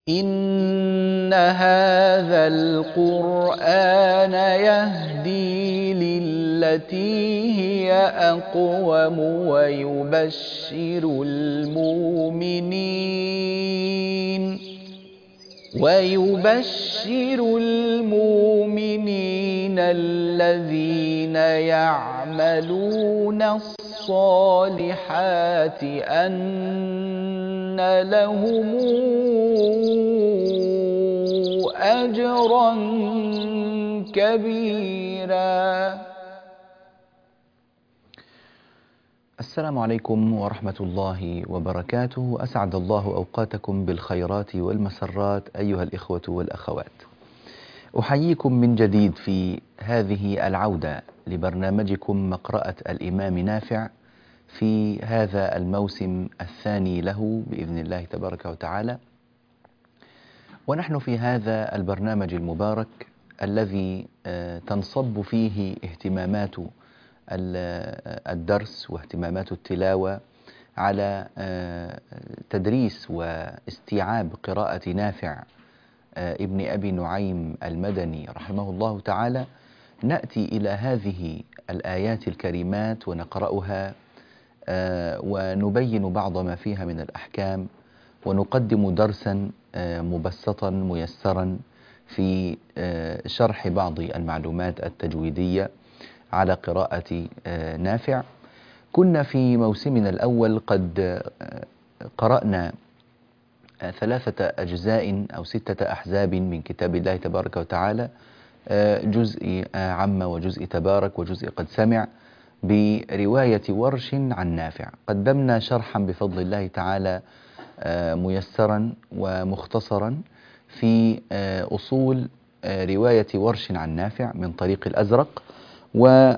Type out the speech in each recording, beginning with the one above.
إن هذا القرآن يهدي للتي هي أقوم ويبشر المؤمنين الذين يعملون الصالحات أن لهم أجرا كبيرا. السلام عليكم ورحمة الله وبركاته. أسعد الله أوقاتكم بالخيرات والمسرات أيها الإخوة والأخوات. أحييكم من جديد في هذه العودة لبرنامجكم مقرأة الإمام نافع في هذا الموسم الثاني له بإذن الله تبارك وتعالى. ونحن في هذا البرنامج المبارك الذي تنصب فيه اهتمامات الدرس واهتمامات التلاوة على تدريس واستيعاب قراءة نافع ابن أبي نعيم المدني رحمه الله تعالى، نأتي إلى هذه الآيات الكريمات ونقرأها ونبين بعض ما فيها من الأحكام، ونقدم درسا مبسطا ميسرا في شرح بعض المعلومات التجويدية على قراءة نافع. كنا في موسمنا الأول قد قرأنا 3 أجزاء أو 6 أحزاب من كتاب الله تبارك وتعالى، جزء عم وجزء تبارك وجزء قد سمع، برواية ورش عن نافع. قدمنا شرحا بفضل الله تعالى ميسرا ومختصرا في أصول رواية ورش عن نافع من طريق الأزرق، ولا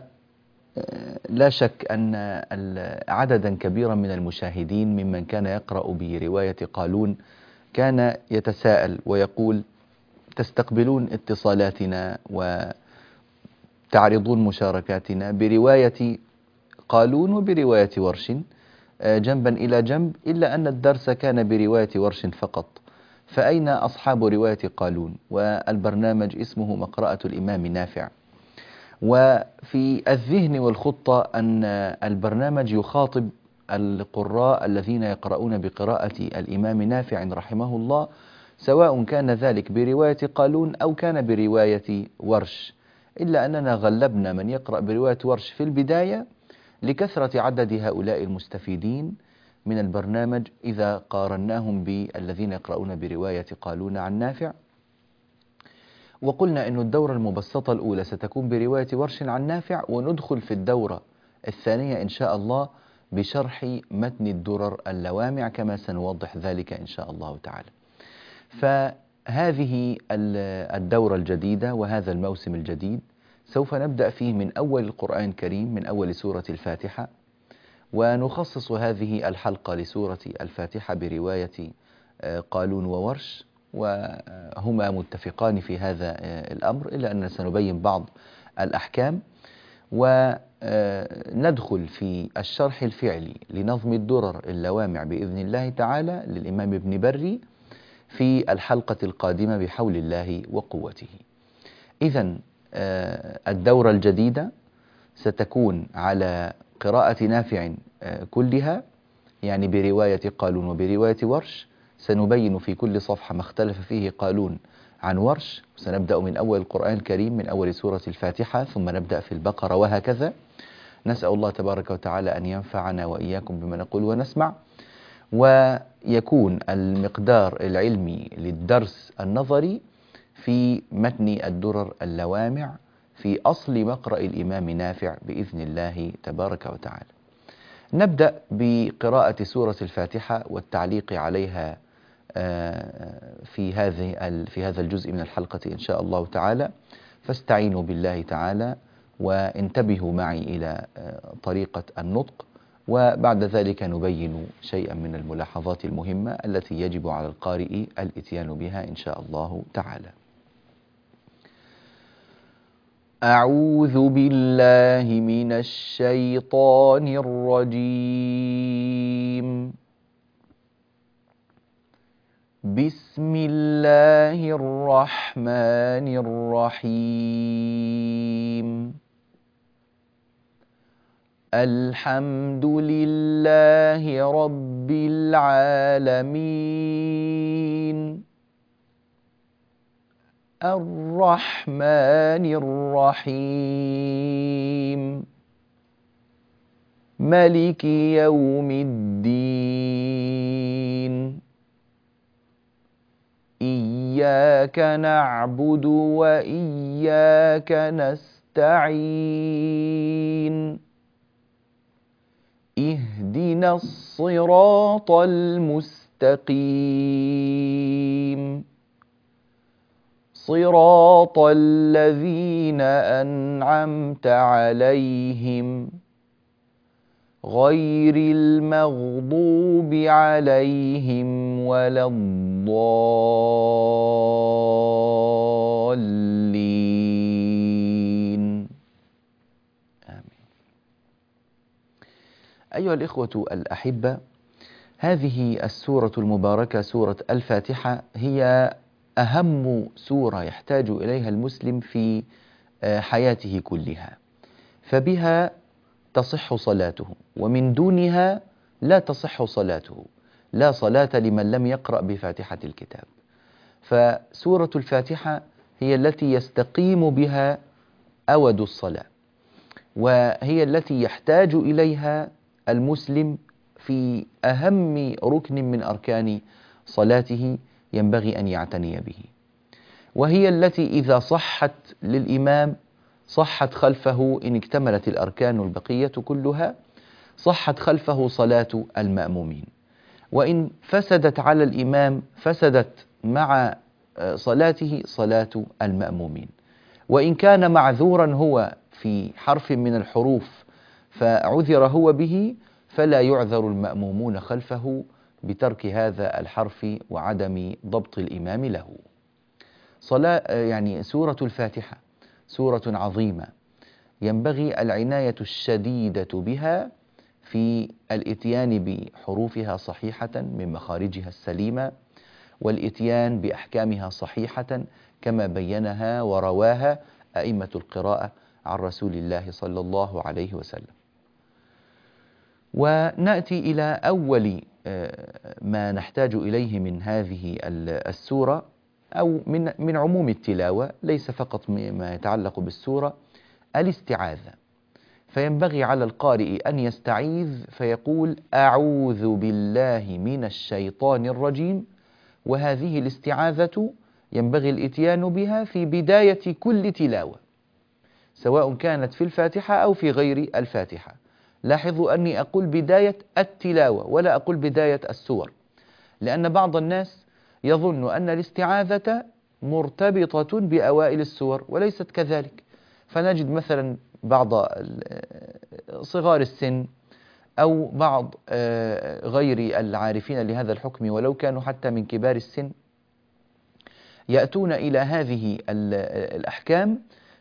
شك أن عددا كبيرا من المشاهدين ممن كان يقرأ برواية قالون كان يتساءل ويقول: تستقبلون اتصالاتنا وتعرضون مشاركاتنا برواية قالون وبرواية ورش جنبا إلى جنب، إلا أن الدرس كان برواية ورش فقط، فأين أصحاب رواية قالون؟ والبرنامج اسمه مقرأة الإمام نافع. وفي الذهن والخطة أن البرنامج يخاطب القراء الذين يقرؤون بقراءة الإمام نافع رحمه الله، سواء كان ذلك برواية قالون أو كان برواية ورش، إلا أننا غلبنا من يقرأ برواية ورش في البداية لكثرة عدد هؤلاء المستفيدين من البرنامج إذا قارناهم بالذين يقرؤون برواية قالون عن نافع. وقلنا أن الدورة المبسطة الأولى ستكون برواية ورش عن نافع، وندخل في الدورة الثانية إن شاء الله بشرح متن الدرر اللوامع كما سنوضح ذلك إن شاء الله تعالى. فهذه الدورة الجديدة وهذا الموسم الجديد سوف نبدأ فيه من أول القرآن الكريم، من أول سورة الفاتحة، ونخصص هذه الحلقة لسورة الفاتحة برواية قالون وورش، وهما متفقان في هذا الأمر، إلا أننا سنبين بعض الأحكام، وندخل في الشرح الفعلي لنظم الدرر اللوامع بإذن الله تعالى للإمام ابن بري في الحلقة القادمة بحول الله وقوته. إذن الدورة الجديدة ستكون على قراءة نافع كلها، يعني برواية قالون وبرواية ورش. سنبين في كل صفحة ما اختلف فيه قالون عن ورش، سنبدأ من أول القرآن الكريم من أول سورة الفاتحة، ثم نبدأ في البقرة وهكذا. نسأل الله تبارك وتعالى أن ينفعنا وإياكم بما نقول ونسمع، ويكون المقدار العلمي للدرس النظري في متن الدرر اللوامع في أصل مقرأ الإمام نافع بإذن الله تبارك وتعالى. نبدأ بقراءة سورة الفاتحة والتعليق عليها في هذا الجزء من الحلقة إن شاء الله تعالى. فاستعينوا بالله تعالى وانتبهوا معي إلى طريقة النطق، وبعد ذلك نبين شيئا من الملاحظات المهمة التي يجب على القارئ الإتيان بها إن شاء الله تعالى. أعوذ بالله من الشيطان الرجيم. بسم الله الرحمن الرحيم. الحمد لله رب العالمين. الرحمن الرحيم. ملك يوم الدين. إياك نعبد وإياك نستعين. اهدنا الصراط المستقيم. صراط الذين أنعمت عليهم غير المغضوب عليهم ولا الضالين. آمين. أيها الإخوة الأحبة، هذه السورة المباركة سورة الفاتحة هي أهم سورة يحتاج إليها المسلم في حياته كلها، فبها تصح صلاته، ومن دونها لا تصح صلاته. لا صلاة لمن لم يقرأ بفاتحة الكتاب. فسورة الفاتحة هي التي يستقيم بها أود الصلاة، وهي التي يحتاج إليها المسلم في أهم ركن من أركان صلاته ينبغي أن يعتني به، وهي التي إذا صحت للإمام صحت خلفه إن اكتملت الأركان البقية كلها، صحت خلفه صلاة المأمومين، وإن فسدت على الإمام فسدت مع صلاته صلاة المأمومين. وإن كان معذورا هو في حرف من الحروف فعذر هو به، فلا يعذر المأمومون خلفه بترك هذا الحرف وعدم ضبط الإمام له. سورة الفاتحة سورة عظيمة ينبغي العناية الشديدة بها في الإتيان بحروفها صحيحة من مخارجها السليمة، والإتيان بأحكامها صحيحة كما بينها ورواها أئمة القراءة عن رسول الله صلى الله عليه وسلم. ونأتي إلى أول ما نحتاج إليه من هذه السورة، أو من عموم التلاوة، ليس فقط ما يتعلق بالسورة، الاستعاذة. فينبغي على القارئ أن يستعيذ فيقول أعوذ بالله من الشيطان الرجيم. وهذه الاستعاذة ينبغي الإتيان بها في بداية كل تلاوة، سواء كانت في الفاتحة أو في غير الفاتحة. لاحظوا أني أقول بداية التلاوة ولا أقول بداية السور، لأن بعض الناس يظن أن الاستعاذة مرتبطة بأوائل السور، وليست كذلك. فنجد مثلا بعض صغار السن أو بعض غير العارفين لهذا الحكم ولو كانوا حتى من كبار السن يأتون إلى هذه الأحكام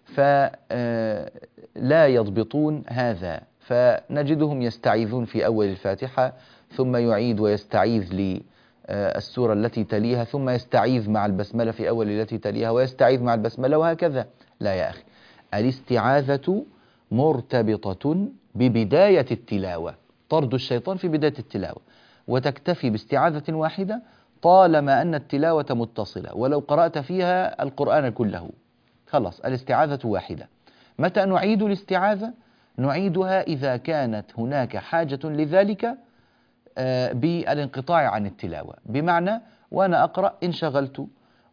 فلا يضبطون هذا، فنجدهم يستعيذون في أول الفاتحة ثم يعيد ويستعيذ للسورة التي تليها، ثم يستعيذ مع البسملة في أول التي تليها ويستعيذ مع البسملة وهكذا. لا يا أخي، الاستعاذة مرتبطة ببداية التلاوة، طرد الشيطان في بداية التلاوة، وتكتفي باستعاذة واحدة طالما أن التلاوة متصلة، ولو قرأت فيها القرآن كله خلاص الاستعاذة واحدة. متى نعيد الاستعاذة؟ نعيدها إذا كانت هناك حاجة لذلك بالانقطاع عن التلاوة، بمعنى وأنا أقرأ انشغلت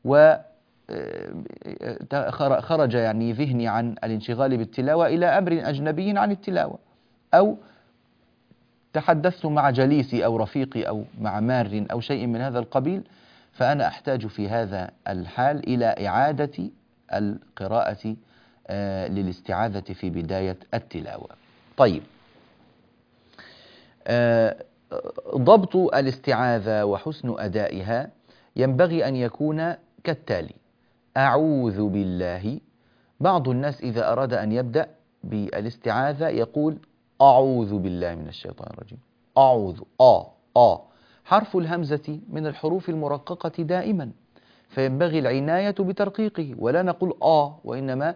وخرج يعني ذهني عن الانشغال بالتلاوة إلى أمر أجنبي عن التلاوة، أو تحدثت مع جليسي أو رفيقي أو مع مار أو شيء من هذا القبيل، فأنا أحتاج في هذا الحال إلى إعادة القراءة للاستعاذة في بداية التلاوة. طيب، ضبط الاستعاذة وحسن أدائها ينبغي أن يكون كالتالي: أعوذ بالله. بعض الناس إذا أراد أن يبدأ بالاستعاذة يقول أعوذ بالله من الشيطان الرجيم، أعوذ حرف الهمزة من الحروف المرققة دائما، فينبغي العناية بترقيقه، ولا نقول وإنما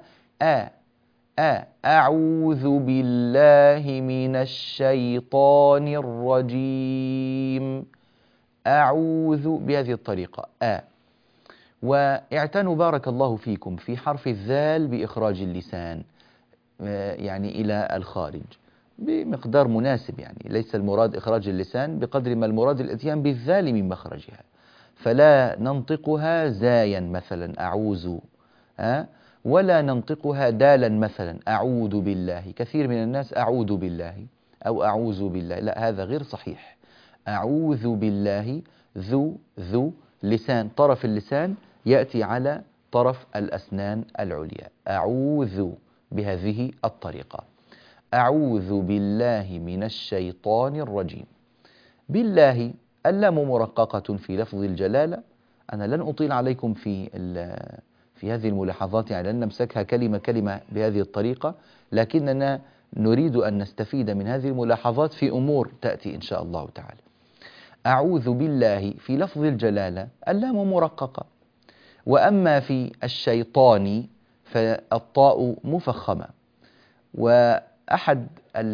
أعوذ بالله من الشيطان الرجيم، أعوذ بهذه الطريقة واعتنوا بارك الله فيكم في حرف الذال بإخراج اللسان يعني إلى الخارج بمقدار مناسب، يعني ليس المراد إخراج اللسان بقدر ما المراد الإتيان بالذال من مخرجها، فلا ننطقها زايا مثلا أعوذ ولا ننطقها دالا مثلا أعوذ بالله. كثير من الناس أعوذ بالله أو أعوذ بالله، لا، هذا غير صحيح. أعوذ بالله ذو لسان، طرف اللسان يأتي على طرف الأسنان العليا، أعوذ بهذه الطريقة، أعوذ بالله من الشيطان الرجيم. بالله اللام مرققة في لفظ الجلالة. أنا لن أطيل عليكم في هذه الملاحظات، يعني لن نمسكها كلمة كلمة بهذه الطريقة، لكننا نريد أن نستفيد من هذه الملاحظات في أمور تأتي إن شاء الله تعالى. أعوذ بالله في لفظ الجلالة اللام مرققة، وأما في الشيطان فالطاء مفخمة. وأحد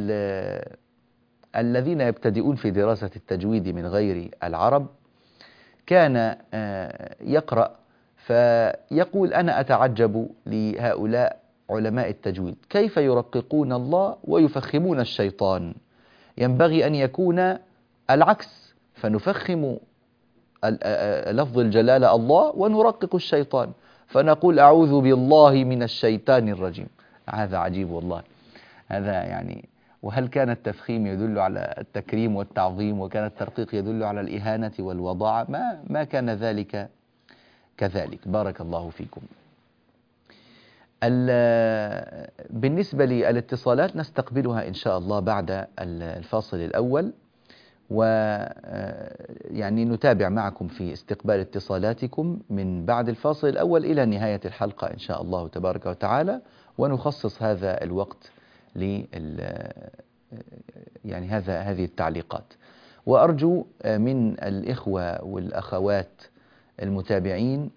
الذين يبتدئون في دراسة التجويد من غير العرب كان يقرأ فيقول: أنا أتعجب لهؤلاء علماء التجويد كيف يرققون الله ويفخمون الشيطان، ينبغي أن يكون العكس، فنفخم لفظ الجلالة الله ونرقق الشيطان، فنقول أعوذ بالله من الشيطان الرجيم. هذا عجيب والله، هذا يعني. وهل كان التفخيم يدل على التكريم والتعظيم، وكان الترقيق يدل على الإهانة والوضاعة؟ ما كان ذلك كذلك. بارك الله فيكم. بالنسبة للاتصالات نستقبلها إن شاء الله بعد الفاصل الأول، ويعني نتابع معكم في استقبال اتصالاتكم من بعد الفاصل الأول إلى نهاية الحلقة إن شاء الله تبارك وتعالى، ونخصص هذا الوقت يعني هذه التعليقات. وأرجو من الإخوة والأخوات المتابعين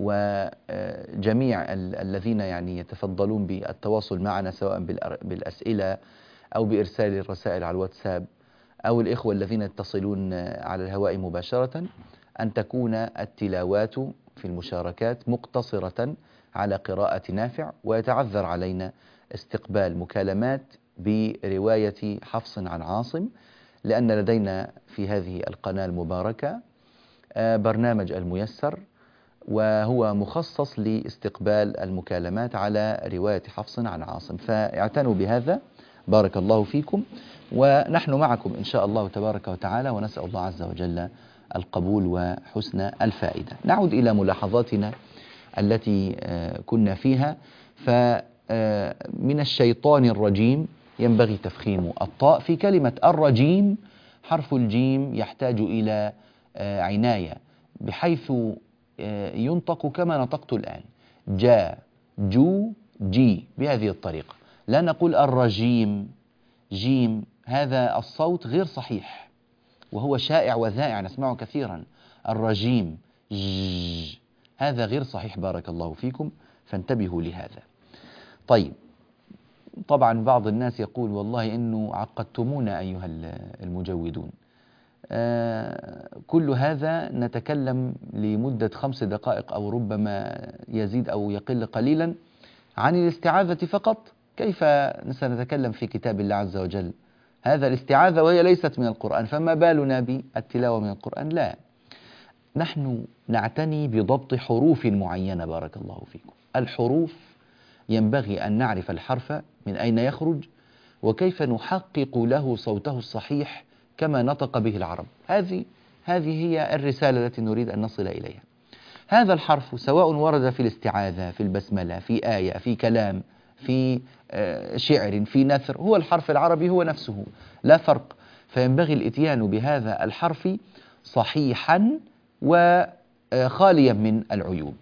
وجميع الذين يعني يتفضلون بالتواصل معنا سواء بالأسئلة أو بإرسال الرسائل على الواتساب، أو الإخوة الذين يتصلون على الهواء مباشرة، أن تكون التلاوات في المشاركات مقتصرة على قراءة نافع، ويتعذر علينا استقبال مكالمات برواية حفص عن عاصم، لأن لدينا في هذه القناة المباركة برنامج الميسر، وهو مخصص لاستقبال المكالمات على رواية حفص عن عاصم، فاعتنوا بهذا بارك الله فيكم. ونحن معكم إن شاء الله تبارك وتعالى، ونسأل الله عز وجل القبول وحسن الفائدة. نعود إلى ملاحظاتنا التي كنا فيها. فمن الشيطان الرجيم ينبغي تفخيم الطاء. في كلمة الرجيم حرف الجيم يحتاج إلى عناية، بحيث ينطق كما نطقت الآن: جا جو جي، بهذه الطريقة. لا نقول الرجيم جيم، هذا الصوت غير صحيح وهو شائع وذائع نسمعه كثيرا. الرجيم هذا غير صحيح بارك الله فيكم، فانتبهوا لهذا. طيب، طبعا بعض الناس يقول: والله إنه عقدتمونا أيها المجودون. كل هذا نتكلم لمدة 5 دقائق أو ربما يزيد أو يقل قليلا عن الاستعاذة فقط. كيف سنتكلم في كتاب الله عز وجل؟ هذا الاستعاذة وهي ليست من القرآن، فما بالنا بالتلاوة من القرآن؟ لا، نحن نعتني بضبط حروف معينة بارك الله فيكم. الحروف ينبغي أن نعرف الحرف من أين يخرج، وكيف نحقق له صوته الصحيح كما نطق به العرب. هذه هي الرسالة التي نريد أن نصل إليها. هذا الحرف سواء ورد في الاستعاذة، في البسملة، في آية، في كلام، في شعر، في نثر، هو الحرف العربي هو نفسه، لا فرق. فينبغي الإتيان بهذا الحرف صحيحا وخاليا من العيوب.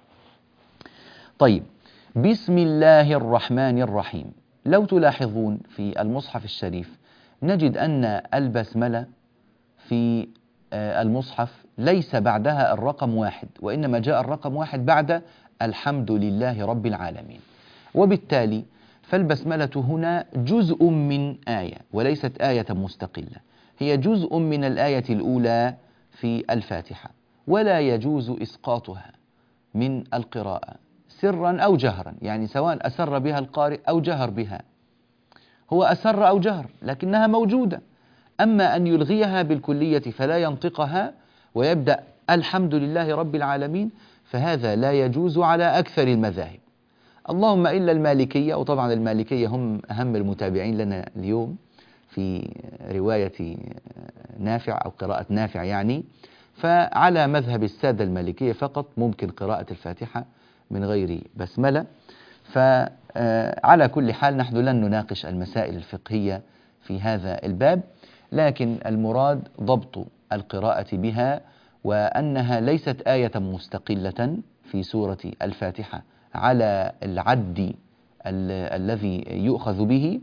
طيب، بسم الله الرحمن الرحيم. لو تلاحظون في المصحف الشريف نجد أن البسملة في المصحف ليس بعدها الرقم 1، وإنما جاء الرقم 1 بعد الحمد لله رب العالمين. وبالتالي فالبسملة هنا جزء من آية وليست آية مستقلة، هي جزء من الآية الأولى في الفاتحة، ولا يجوز إسقاطها من القراءة سرا أو جهرا، يعني سواء أسر بها القارئ أو جهر بها، هو أسر أو جهر لكنها موجودة. أما أن يلغيها بالكلية فلا ينطقها ويبدأ الحمد لله رب العالمين، فهذا لا يجوز على أكثر المذاهب، اللهم إلا المالكية، وطبعا المالكية هم أهم المتابعين لنا اليوم في رواية نافع أو قراءة نافع يعني. فعلى مذهب السادة المالكية فقط ممكن قراءة الفاتحة من غير بسملة. فعلى كل حال نحن لن نناقش المسائل الفقهية في هذا الباب، لكن المراد ضبط القراءة بها، وأنها ليست آية مستقلة في سورة الفاتحة على العد الذي يؤخذ به،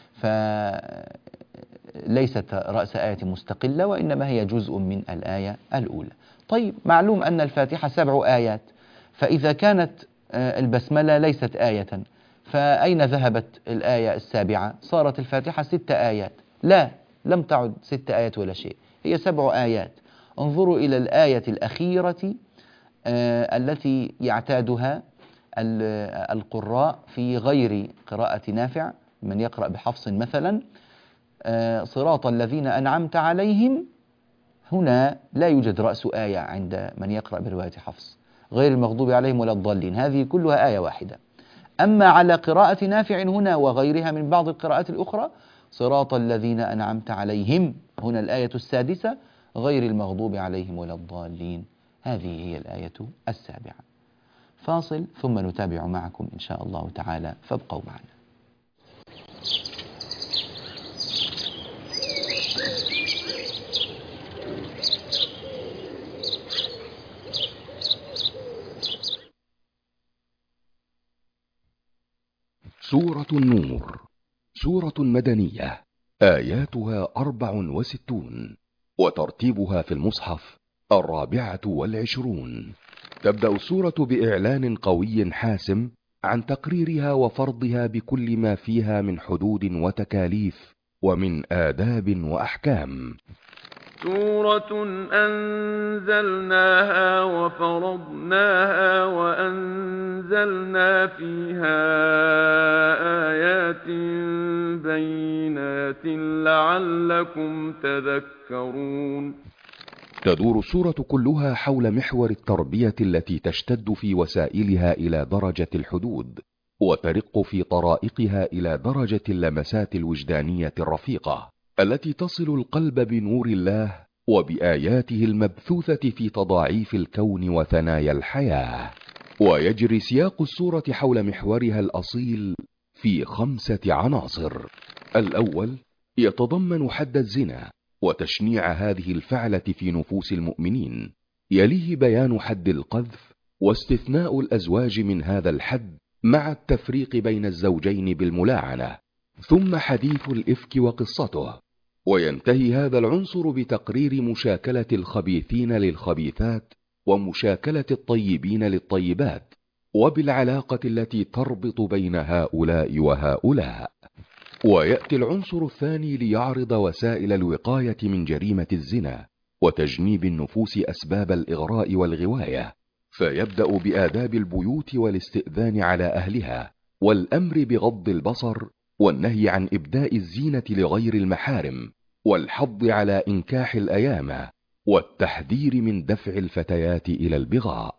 فليست رأس آية مستقلة، وإنما هي جزء من الآية الأولى. طيب، معلوم أن الفاتحة 7 آيات، فإذا كانت البسملة ليست آية، فأين ذهبت الآية السابعة؟ صارت الفاتحة 6 آيات. لا، لم تعد 6 آيات ولا شيء، هي 7 آيات. انظروا إلى الآية الأخيرة التي يعتادها القراء في غير قراءة نافع، من يقرأ بحفص مثلا صراط الذين أنعمت عليهم، هنا لا يوجد رأس آية عند من يقرأ برواية حفص، غير المغضوب عليهم ولا الضالين، هذه كلها آية واحدة. أما على قراءة نافع هنا وغيرها من بعض القراءات الأخرى صراط الذين أنعمت عليهم، هنا الآية السادسة، غير المغضوب عليهم ولا الضالين، هذه هي الآية السابعة. فاصل ثم نتابع معكم إن شاء الله تعالى، فابقوا معنا. سورة النور سورة مدنية، آياتها 64، وترتيبها في المصحف 24. تبدأ السورة بإعلان قوي حاسم عن تقريرها وفرضها بكل ما فيها من حدود وتكاليف ومن آداب وأحكام. سورة أنزلناها وفرضناها وأنزلنا فيها آيات بينات لعلكم تذكرون. تدور السورة كلها حول محور التربية التي تشتد في وسائلها إلى درجة الحدود، وترق في طرائقها إلى درجة اللمسات الوجدانية الرفيقة التي تصل القلب بنور الله وبآياته المبثوثة في تضاعيف الكون وثنايا الحياة. ويجري سياق السورة حول محورها الأصيل في 5 عناصر. الأول يتضمن حد الزنا وتشنيع هذه الفعلة في نفوس المؤمنين، يليه بيان حد القذف واستثناء الأزواج من هذا الحد مع التفريق بين الزوجين بالملاعنة، ثم حديث الإفك وقصته. وينتهي هذا العنصر بتقرير مشاكلة الخبيثين للخبيثات ومشاكلة الطيبين للطيبات، وبالعلاقة التي تربط بين هؤلاء وهؤلاء. ويأتي العنصر الثاني ليعرض وسائل الوقاية من جريمة الزنا وتجنيب النفوس أسباب الإغراء والغواية، فيبدأ بآداب البيوت والاستئذان على أهلها، والأمر بغض البصر، والنهي عن إبداء الزينة لغير المحارم، والحض على إنكاح الأيامى، والتحذير من دفع الفتيات إلى البغاء،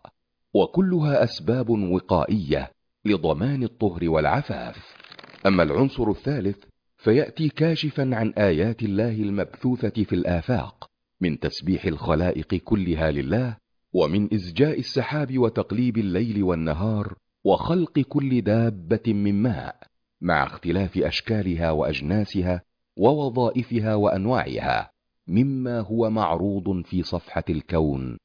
وكلها أسباب وقائية لضمان الطهر والعفاف. أما العنصر الثالث فيأتي كاشفا عن آيات الله المبثوثة في الآفاق من تسبيح الخلائق كلها لله، ومن إزجاء السحاب وتقليب الليل والنهار وخلق كل دابة من ماء، مع اختلاف أشكالها وأجناسها ووظائفها وأنواعها، مما هو معروض في صفحة الكون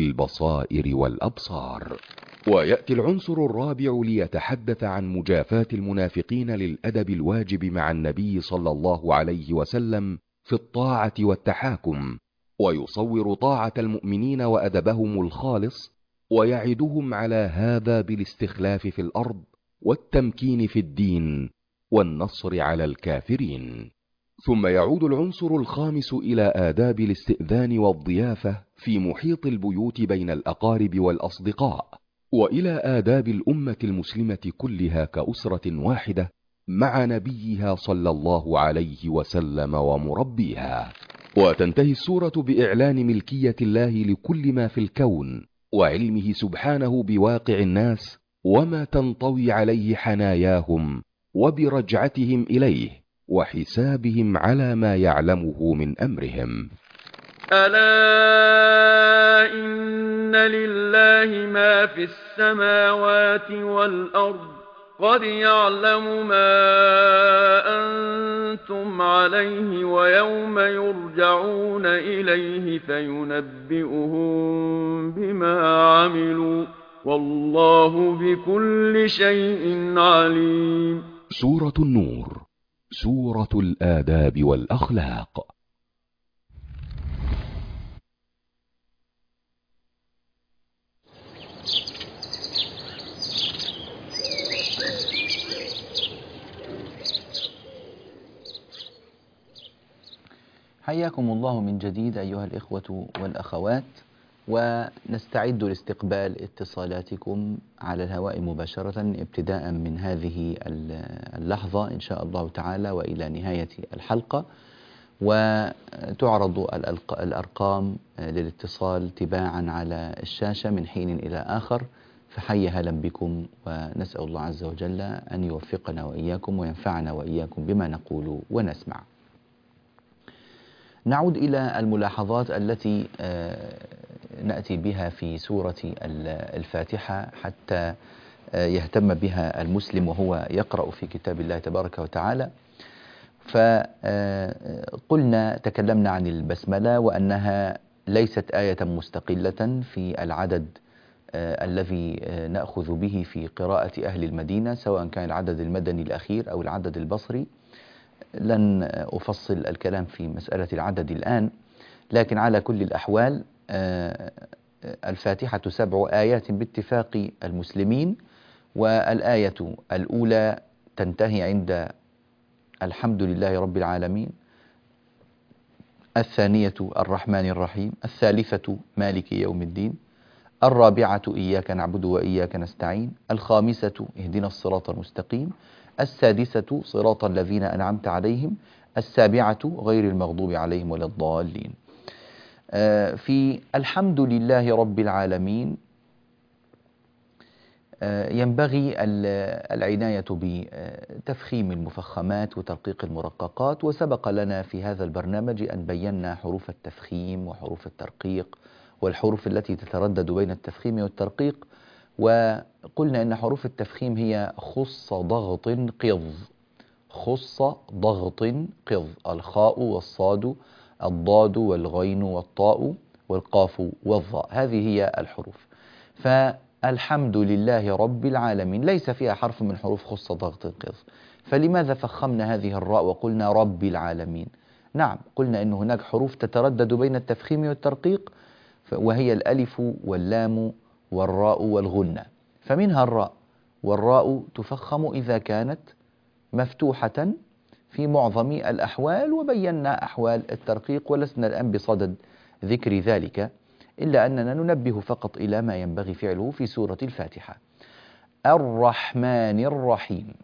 للبصائر والأبصار. ويأتي العنصر الرابع ليتحدث عن مجافاة المنافقين للأدب الواجب مع النبي صلى الله عليه وسلم في الطاعة والتحاكم، ويصور طاعة المؤمنين وأدبهم الخالص، ويعدهم على هذا بالاستخلاف في الأرض والتمكين في الدين والنصر على الكافرين. ثم يعود العنصر الخامس إلى آداب الاستئذان والضيافة في محيط البيوت بين الأقارب والأصدقاء، وإلى آداب الأمة المسلمة كلها كأسرة واحدة مع نبيها صلى الله عليه وسلم ومربيها. وتنتهي السورة بإعلان ملكية الله لكل ما في الكون، وعلمه سبحانه بواقع الناس وما تنطوي عليه حناياهم، وبرجعتهم إليه وحسابهم على ما يعلمه من أمرهم. ألا إن لله ما في السماوات والأرض قد يعلم ما أنتم عليه ويوم يرجعون إليه فينبئهم بما عملوا والله بكل شيء عليم. سورة النور، سورة الآداب والأخلاق. حياكم الله من جديد أيها الإخوة والأخوات، ونستعد لاستقبال اتصالاتكم على الهواء مباشرة ابتداء من هذه اللحظة إن شاء الله تعالى وإلى نهاية الحلقة، وتعرض الأرقام للاتصال تباعا على الشاشة من حين إلى آخر، فحي هلا بكم، ونسأل الله عز وجل أن يوفقنا وإياكم وينفعنا وإياكم بما نقول ونسمع. نعود إلى الملاحظات التي نأتي بها في سورة الفاتحة حتى يهتم بها المسلم وهو يقرأ في كتاب الله تبارك وتعالى. فقلنا تكلمنا عن البسملة وأنها ليست آية مستقلة في العدد الذي نأخذ به في قراءة أهل المدينة، سواء كان العدد المدني الأخير أو العدد البصري. لن أفصل الكلام في مسألة العدد الآن، لكن على كل الأحوال الفاتحة 7 آيات باتفاق المسلمين، والآية الأولى تنتهي عند الحمد لله رب العالمين، الثانية الرحمن الرحيم، الثالثة مالك يوم الدين، الرابعة إياك نعبد وإياك نستعين، الخامسة اهدنا الصراط المستقيم، السادسة صراط الذين أنعمت عليهم، السابعة غير المغضوب عليهم ولا الضالين. في الحمد لله رب العالمين ينبغي العناية بتفخيم المفخمات وترقيق المرققات، وسبق لنا في هذا البرنامج أن بينا حروف التفخيم وحروف الترقيق والحروف التي تتردد بين التفخيم والترقيق، وقلنا أن حروف التفخيم هي خص ضغط قض، خص ضغط قض، الخاء والصاد، الضاد والغين والطاء والقاف والظاء، هذه هي الحروف. فالحمد لله رب العالمين ليس فيها حرف من حروف خص ضغط قض، فلماذا فخمنا هذه الراء وقلنا رب العالمين؟ نعم، قلنا أن هناك حروف تتردد بين التفخيم والترقيق، وهي الألف واللام والراء والغنة، فمنها الراء، والراء تفخم إذا كانت مفتوحة في معظم الأحوال، وبينا أحوال الترقيق ولسنا الآن بصدد ذكر ذلك، إلا أننا ننبه فقط إلى ما ينبغي فعله في سورة الفاتحة. الرحمن الرحيم،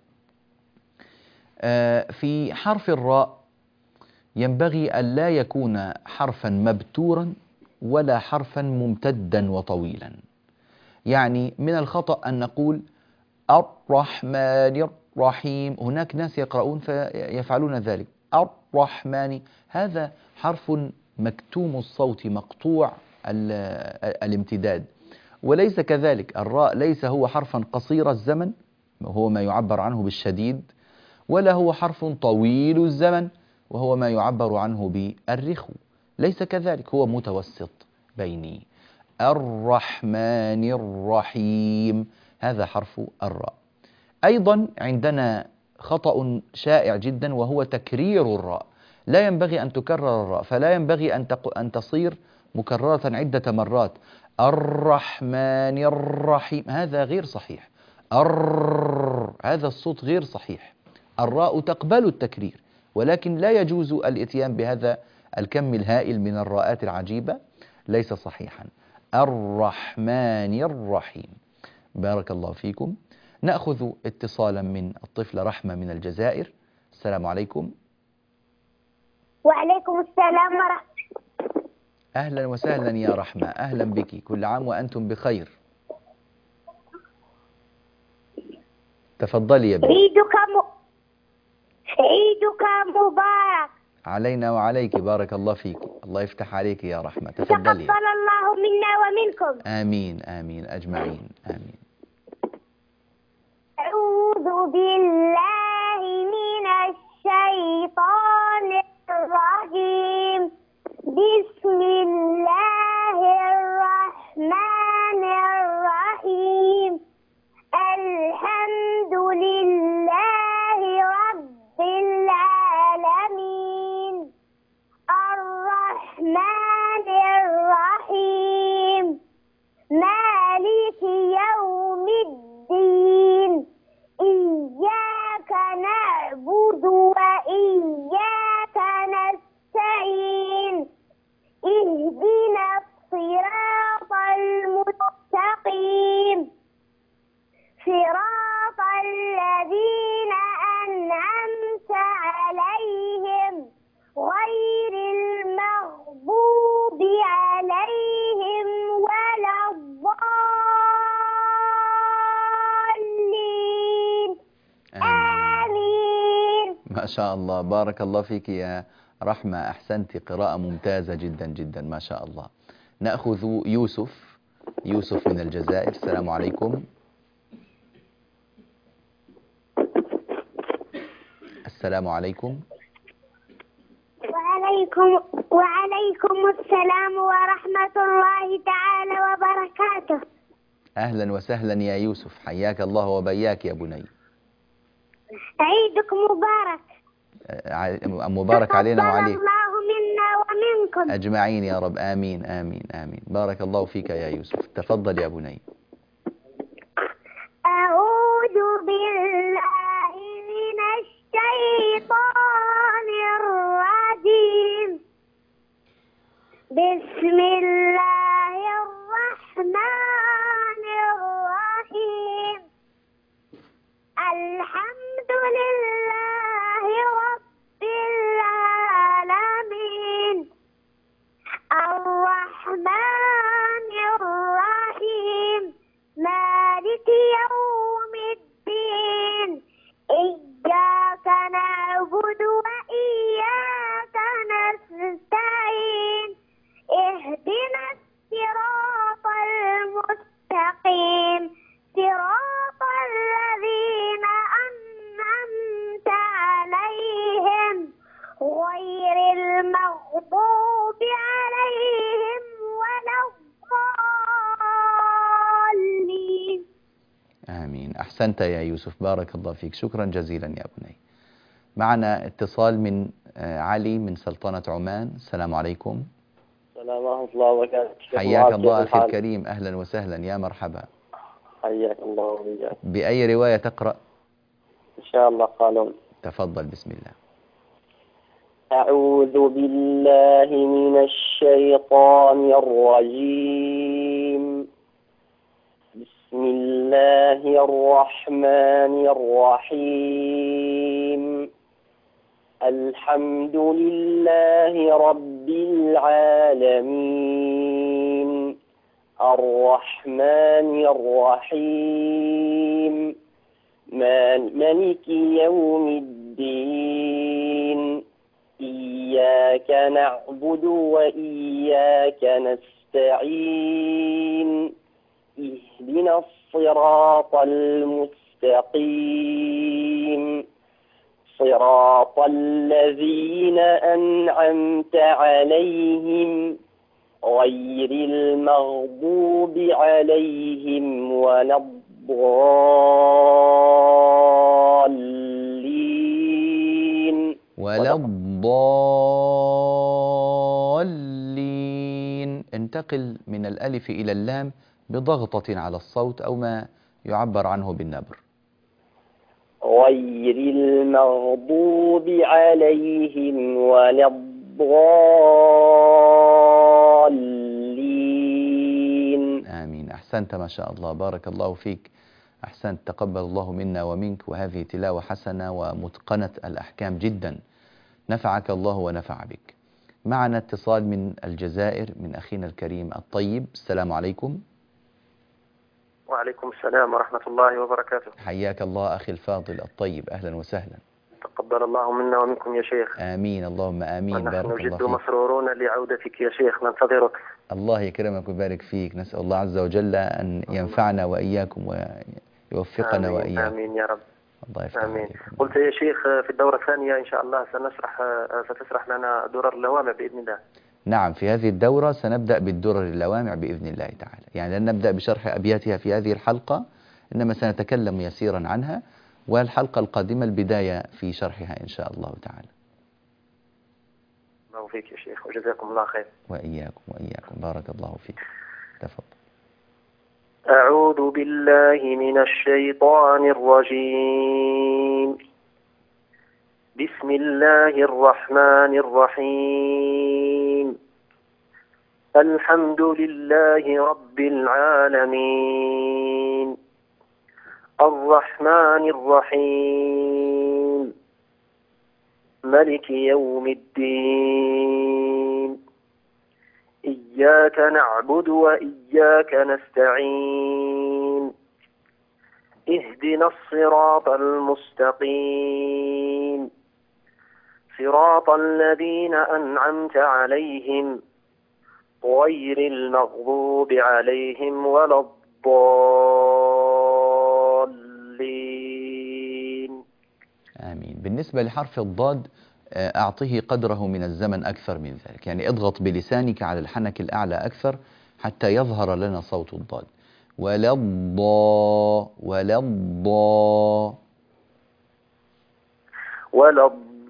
في حرف الراء ينبغي أن لا يكون حرفا مبتورا ولا حرفا ممتدا وطويلا، يعني من الخطأ أن نقول الرحمن الرحيم، هناك ناس يقرؤون فيفعلون ذلك، الرحمن، هذا حرف مكتوم الصوت مقطوع الامتداد، وليس كذلك. الراء ليس هو حرفا قصير الزمن وهو ما يعبر عنه بالشديد، ولا هو حرف طويل الزمن وهو ما يعبر عنه بالرخو، ليس كذلك، هو متوسط بيني. الرحمن الرحيم، هذا حرف الراء. أيضا عندنا خطأ شائع جدا وهو تكرير الراء، لا ينبغي أن تكرر الراء، فلا ينبغي أن تصير مكررة عدة مرات. الرحمن الرحيم، هذا غير صحيح. هذا الصوت غير صحيح. الراء تقبل التكرير، ولكن لا يجوز الإتيان بهذا الكم الهائل من الراءات العجيبة، ليس صحيحا. الرحمن الرحيم. بارك الله فيكم. نأخذ اتصالا من الطفلة رحمة من الجزائر. السلام عليكم. وعليكم السلام ورحمة. أهلا وسهلا يا رحمة، أهلا بك، كل عام وأنتم بخير. تفضلي يا بني. عيدك مبارك. علينا وعليك، بارك الله فيك، الله يفتح عليك يا رحمة، تفضلي. تقبل الله منا ومنكم. آمين آمين أجمعين آمين. أعوذ بالله من الشيطان الرجيم. بسم الله الرحمن الرحيم. الحمد لله رب العالمين. الرحمن الرحيم. مالك يوم الدين. إياك نعبد وإياك نستعين. اهدنا الصراط المستقيم. صراط الذين أنعمت عليهم غير المغضوب عليهم ولا الضالين. آمين. ما شاء الله، بارك الله فيك يا رحمة، أحسنت، قراءة ممتازة جدا جدا ما شاء الله. نأخذ يوسف من الجزائر. السلام عليكم. السلام عليكم. وعليكم السلام ورحمة الله تعالى وبركاته. أهلا وسهلا يا يوسف، حياك الله وبياك يا بني. عيدك مبارك. مبارك علينا وعليك. تقبل الله منا ومنكم أجمعين يا رب. آمين آمين آمين. بارك الله فيك يا يوسف، تفضل يا بني. أعوذ بالله من الشيطان الرجيم. بسم الله الرحمن الرحيم. الحمد لله رب العالمين. الرحمن الرحيم. مالك يوم الدين. إياك نعبد وإياك نستعين. اهدنا الصراط المستقيم. صراط الذين أنعمت عليهم غير المغضوب عليهم ولا الضالين. آمين. أحسنت يا يوسف، بارك الله فيك، شكرا جزيلا يا بني. معنا اتصال من علي من سلطنة عمان. السلام عليكم. السلام ورحمة الله وبركاته. حياك الله أخي الكريم، أهلا وسهلا، يا مرحبا. حياك الله وبياك. بأي رواية تقرأ؟ إن شاء الله قانون. تفضل بسم الله. أعوذ بالله من الشيطان الرجيم. بسم الله الرحمن الرحيم. الحمد لله رب العالمين. الرحمن الرحيم. مالك يوم الدين. إياك نعبد وإياك نستعين. اهدنا الصراط المستقيم. صراط الذين أنعمت عليهم غير المغضوب عليهم ولا الضالين. ولا الضالين. انتقل من الألف إلى اللام بضغطة على الصوت أو ما يعبر عنه بالنبر. غير المغضوب عليهم ولا الضالين. آمين. أحسنت ما شاء الله، بارك الله فيك، أحسنت، تقبل الله منا ومنك، وهذه تلاوة حسنة ومتقنة الأحكام جدا، نفعك الله ونفع بك. معنا اتصال من الجزائر من أخينا الكريم الطيب. السلام عليكم. وعليكم السلام ورحمة الله وبركاته. حياك الله أخي الفاضل الطيب، أهلا وسهلا. تقبل الله منا ومنكم يا شيخ. آمين اللهم آمين. بارك ونحن الله جد فيك. مسرورون لعودتك يا شيخ، ننتظرك. الله يكرمك ويبارك فيك، نسأل الله عز وجل أن ينفعنا وإياكم ويوفقنا آمين وإياكم. آمين يا رب. الله يفتح آمين. عليكم. قلت يا شيخ في الدورة الثانية إن شاء الله ستشرح لنا درر اللوامع بإذن الله. نعم، في هذه الدورة سنبدأ بالدرر اللوامع بإذن الله تعالى، يعني لن نبدأ بشرح أبياتها في هذه الحلقة، إنما سنتكلم يسيرا عنها، والحلقة القادمة البداية في شرحها إن شاء الله تعالى. الله فيك يا شيخ وجزاكم الله خير. وإياكم وإياكم، بارك الله فيك. تفضل. أعوذ بالله من الشيطان الرجيم. بسم الله الرحمن الرحيم. الحمد لله رب العالمين الرحمن الرحيم ملك يوم الدين إياك نعبد وإياك نستعين اهدنا الصراط المستقيم صراط الذين أنعمت عليهم غير المغضوب عليهم ولا الضالين. آمين. بالنسبة لحرف الضاد أعطيه قدره من الزمن أكثر من ذلك، يعني اضغط بلسانك على الحنك الأعلى أكثر حتى يظهر لنا صوت الضاد. ولا الضا ولا الضا ولا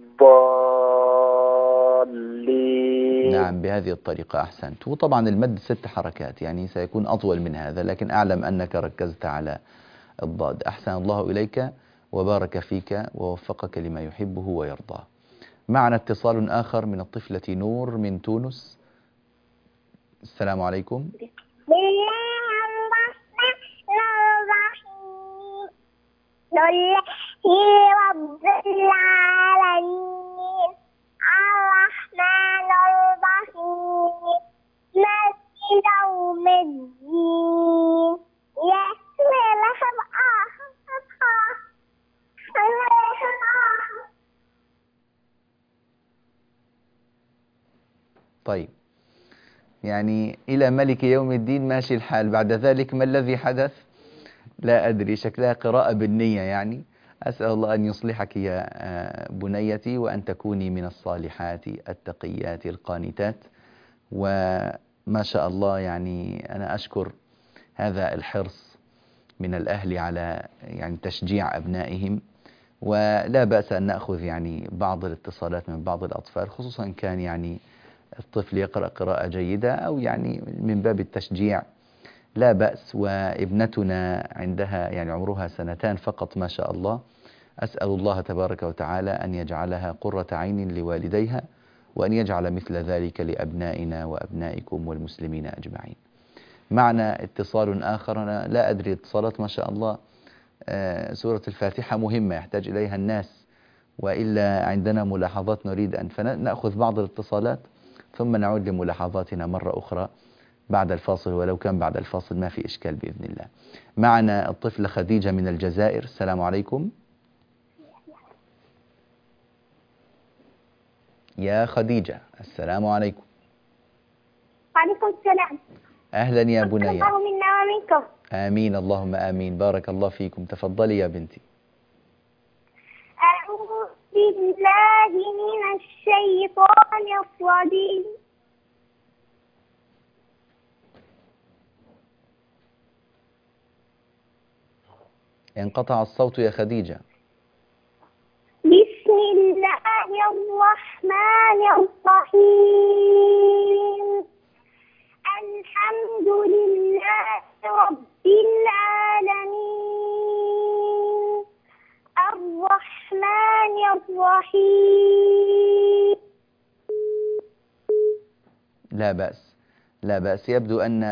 الضالين. نعم، بهذه الطريقة أحسنت. وطبعا المد 6 حركات، يعني سيكون أطول من هذا، لكن أعلم أنك ركزت على الضاد. أحسن الله إليك وبارك فيك ووفقك لما يحبه ويرضاه. معنا اتصال آخر من الطفلة نور من تونس. السلام عليكم. بسم الله الرحمن الرحيم لله رب العالمين الرحمن الرحيم مالك يوم الدين بسم الله طيب، يعني إلى ملك يوم الدين ماشي الحال، بعد ذلك ما الذي حدث؟ لا أدري، شكلها قراءة بالنية يعني. أسأل الله أن يصلحك يا بنيتي، وأن تكوني من الصالحات التقيات القانتات. وما شاء الله، يعني أنا أشكر هذا الحرص من الأهل على يعني تشجيع أبنائهم، ولا بأس أن نأخذ يعني بعض الاتصالات من بعض الأطفال، خصوصا كان يعني الطفل يقرأ قراءة جيدة أو يعني من باب التشجيع لا بأس. وابنتنا عندها يعني عمرها 2 سنين فقط ما شاء الله، أسأل الله تبارك وتعالى أن يجعلها قرة عين لوالديها، وأن يجعل مثل ذلك لأبنائنا وأبنائكم والمسلمين أجمعين. معنا اتصال آخر، أنا لا أدري اتصالات ما شاء الله. سورة الفاتحة مهمة يحتاج إليها الناس، وإلا عندنا ملاحظات نريد أن نأخذ بعض الاتصالات ثم نعود لملاحظاتنا مرة أخرى بعد الفاصل، ولو كان بعد الفاصل ما في إشكال بإذن الله. معنا الطفلة خديجة من الجزائر. السلام عليكم يا خديجة. السلام عليكم. وعليكم السلام. أهلا يا تقبل بنية. الله منا ومنكم. آمين اللهم آمين، بارك الله فيكم. تفضلي يا بنتي. أعوذ بالله من الشيطان الرجيم. انقطع الصوت يا خديجة. بسم الله الرحمن الرحيم الحمد لله رب العالمين الرحمن الرحيم. لا بأس، لا بأس. يبدو أن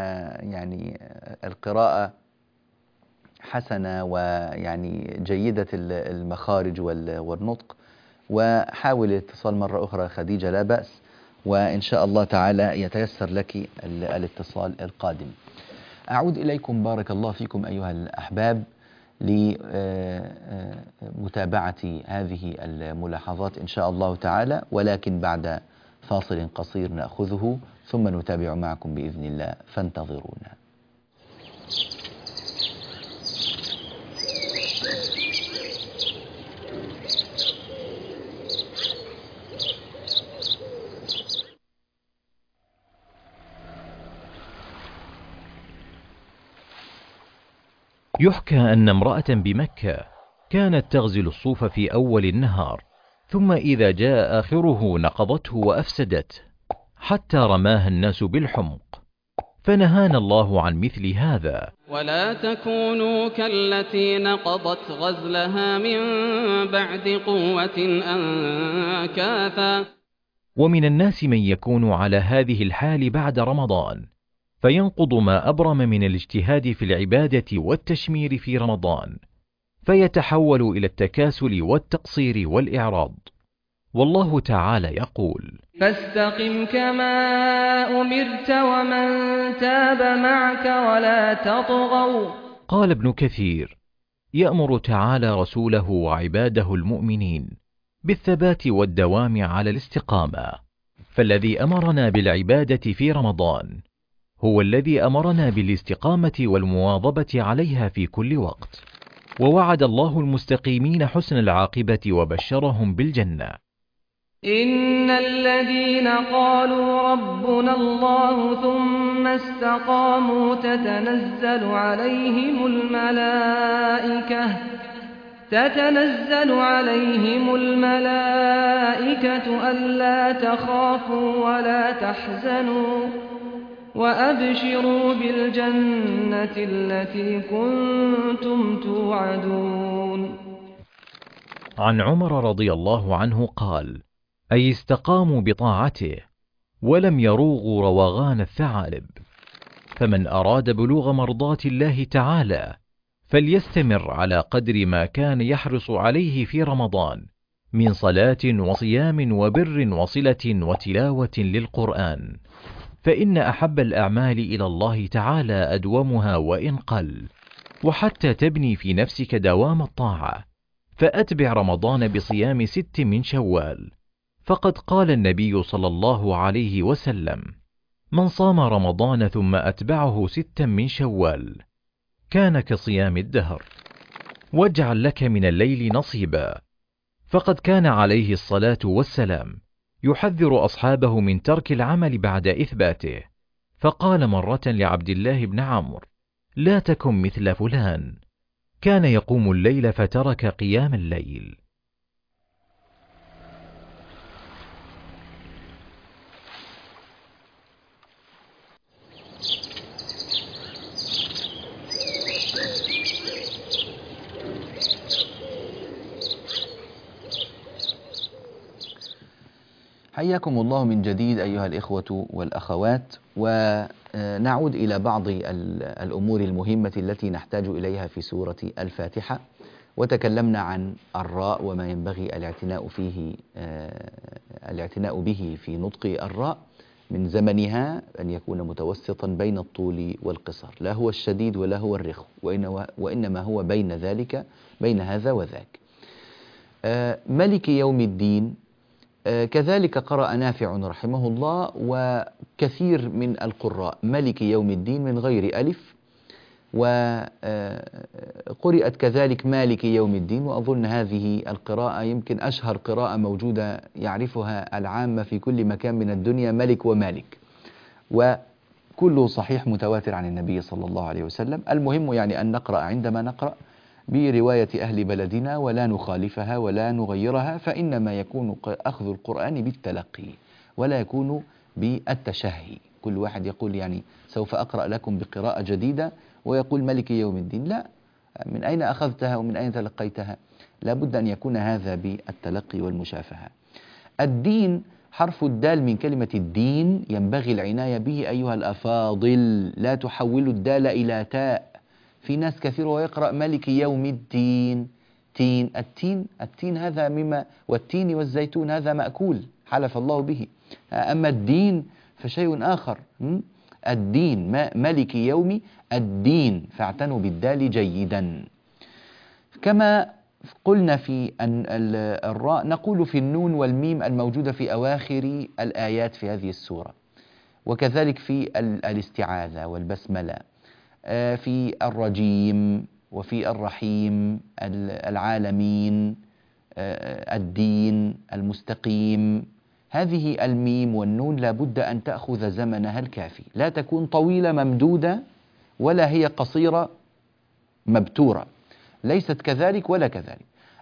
القراءة حسنة ويعني جيدة المخارج والنطق. وحاول الاتصال مرة أخرى خديجة، لا بأس، وإن شاء الله تعالى يتيسر لك الاتصال القادم. أعود إليكم بارك الله فيكم أيها الأحباب لمتابعة هذه الملاحظات إن شاء الله تعالى، ولكن بعد فاصل قصير نأخذه ثم نتابع معكم بإذن الله، فانتظرونا. يحكى أن امرأة بمكة كانت تغزل الصوف في أول النهار، ثم إذا جاء آخره نقضته وأفسدته حتى رماها الناس بالحمق، فنهانا الله عن مثل هذا. ولا تكونوا كالتي نقضت غزلها من بعد قوة أنكاثا. ومن الناس من يكون على هذه الحال بعد رمضان، فينقض ما أبرم من الاجتهاد في العبادة والتشمير في رمضان، فيتحول إلى التكاسل والتقصير والإعراض. والله تعالى يقول: فاستقم كما أمرت ومن تاب معك ولا تطغوا. قال ابن كثير: يأمر تعالى رسوله وعباده المؤمنين بالثبات والدوام على الاستقامة، فالذي أمرنا بالعبادة في رمضان هو الذي أمرنا بالاستقامة والمواظبة عليها في كل وقت، ووعد الله المستقيمين حسن العاقبة وبشرهم بالجنة. إن الذين قالوا ربنا الله ثم استقاموا تتنزل عليهم الملائكة ألا تخافوا ولا تحزنوا وأبشروا بالجنة التي كنتم توعدون. عن عمر رضي الله عنه قال: أي استقاموا بطاعته ولم يروغوا روغان الثعالب. فمن أراد بلوغ مرضات الله تعالى فليستمر على قدر ما كان يحرص عليه في رمضان من صلاة وصيام وبر وصلة وتلاوة للقرآن، فإن أحب الأعمال إلى الله تعالى أدومها وإن قل. وحتى تبني في نفسك دوام الطاعة فأتبع رمضان بصيام 6 من شوال، فقد قال النبي صلى الله عليه وسلم: من صام رمضان ثم أتبعه 6 من شوال كان كصيام الدهر. واجعل لك من الليل نصيبا، فقد كان عليه الصلاة والسلام يحذر أصحابه من ترك العمل بعد إثباته، فقال مرة لعبد الله بن عمرو: لا تكن مثل فلان، كان يقوم الليل فترك قيام الليل. حياكم الله من جديد أيها الإخوة والأخوات، ونعود إلى بعض الأمور المهمة التي نحتاج إليها في سورة الفاتحة. وتكلمنا عن الراء وما ينبغي الاعتناء به في نطق الراء من زمنها أن يكون متوسطا بين الطول والقصر، لا هو الشديد ولا هو الرخو، وإنما هو بين ذلك، بين هذا وذاك. ملك يوم الدين كذلك قرأ نافع رحمه الله وكثير من القراء ملك يوم الدين من غير ألف، وقرأت كذلك مالك يوم الدين، وأظن هذه القراءة يمكن أشهر قراءة موجودة يعرفها العامة في كل مكان من الدنيا، ملك ومالك، وكله صحيح متواتر عن النبي صلى الله عليه وسلم. المهم يعني أن نقرأ عندما نقرأ برواية أهل بلدنا ولا نخالفها ولا نغيرها، فإنما يكون أخذ القرآن بالتلقي ولا يكون بالتشهي. كل واحد يقول يعني سوف أقرأ لكم بقراءة جديدة ويقول ملك يوم الدين، لا، من أين أخذتها ومن أين تلقيتها؟ لا بد أن يكون هذا بالتلقي والمشافهة. الدين حرف الدال من كلمة الدين ينبغي العناية به أيها الأفاضل، لا تحولوا الدال إلى تاء. في ناس كثير ويقرأ ملك يوم الدين، تين، التين هذا مما، والتين والزيتون هذا مأكول حلف الله به، أما الدين فشيء آخر. الدين ملك يوم الدين، فاعتنوا بالدال جيدا. كما قلنا في الراء نقول في النون والميم الموجودة في أواخر الآيات في هذه السورة، وكذلك في الاستعاذة والبسملة، في الرجيم وفي الرحيم، العالمين، الدين، المستقيم. هذه الميم والنون لا بد أن تأخذ زمنها الكافي، لا تكون طويلة ممدودة ولا هي قصيرة مبتورة، ليست كذلك ولا كذلك.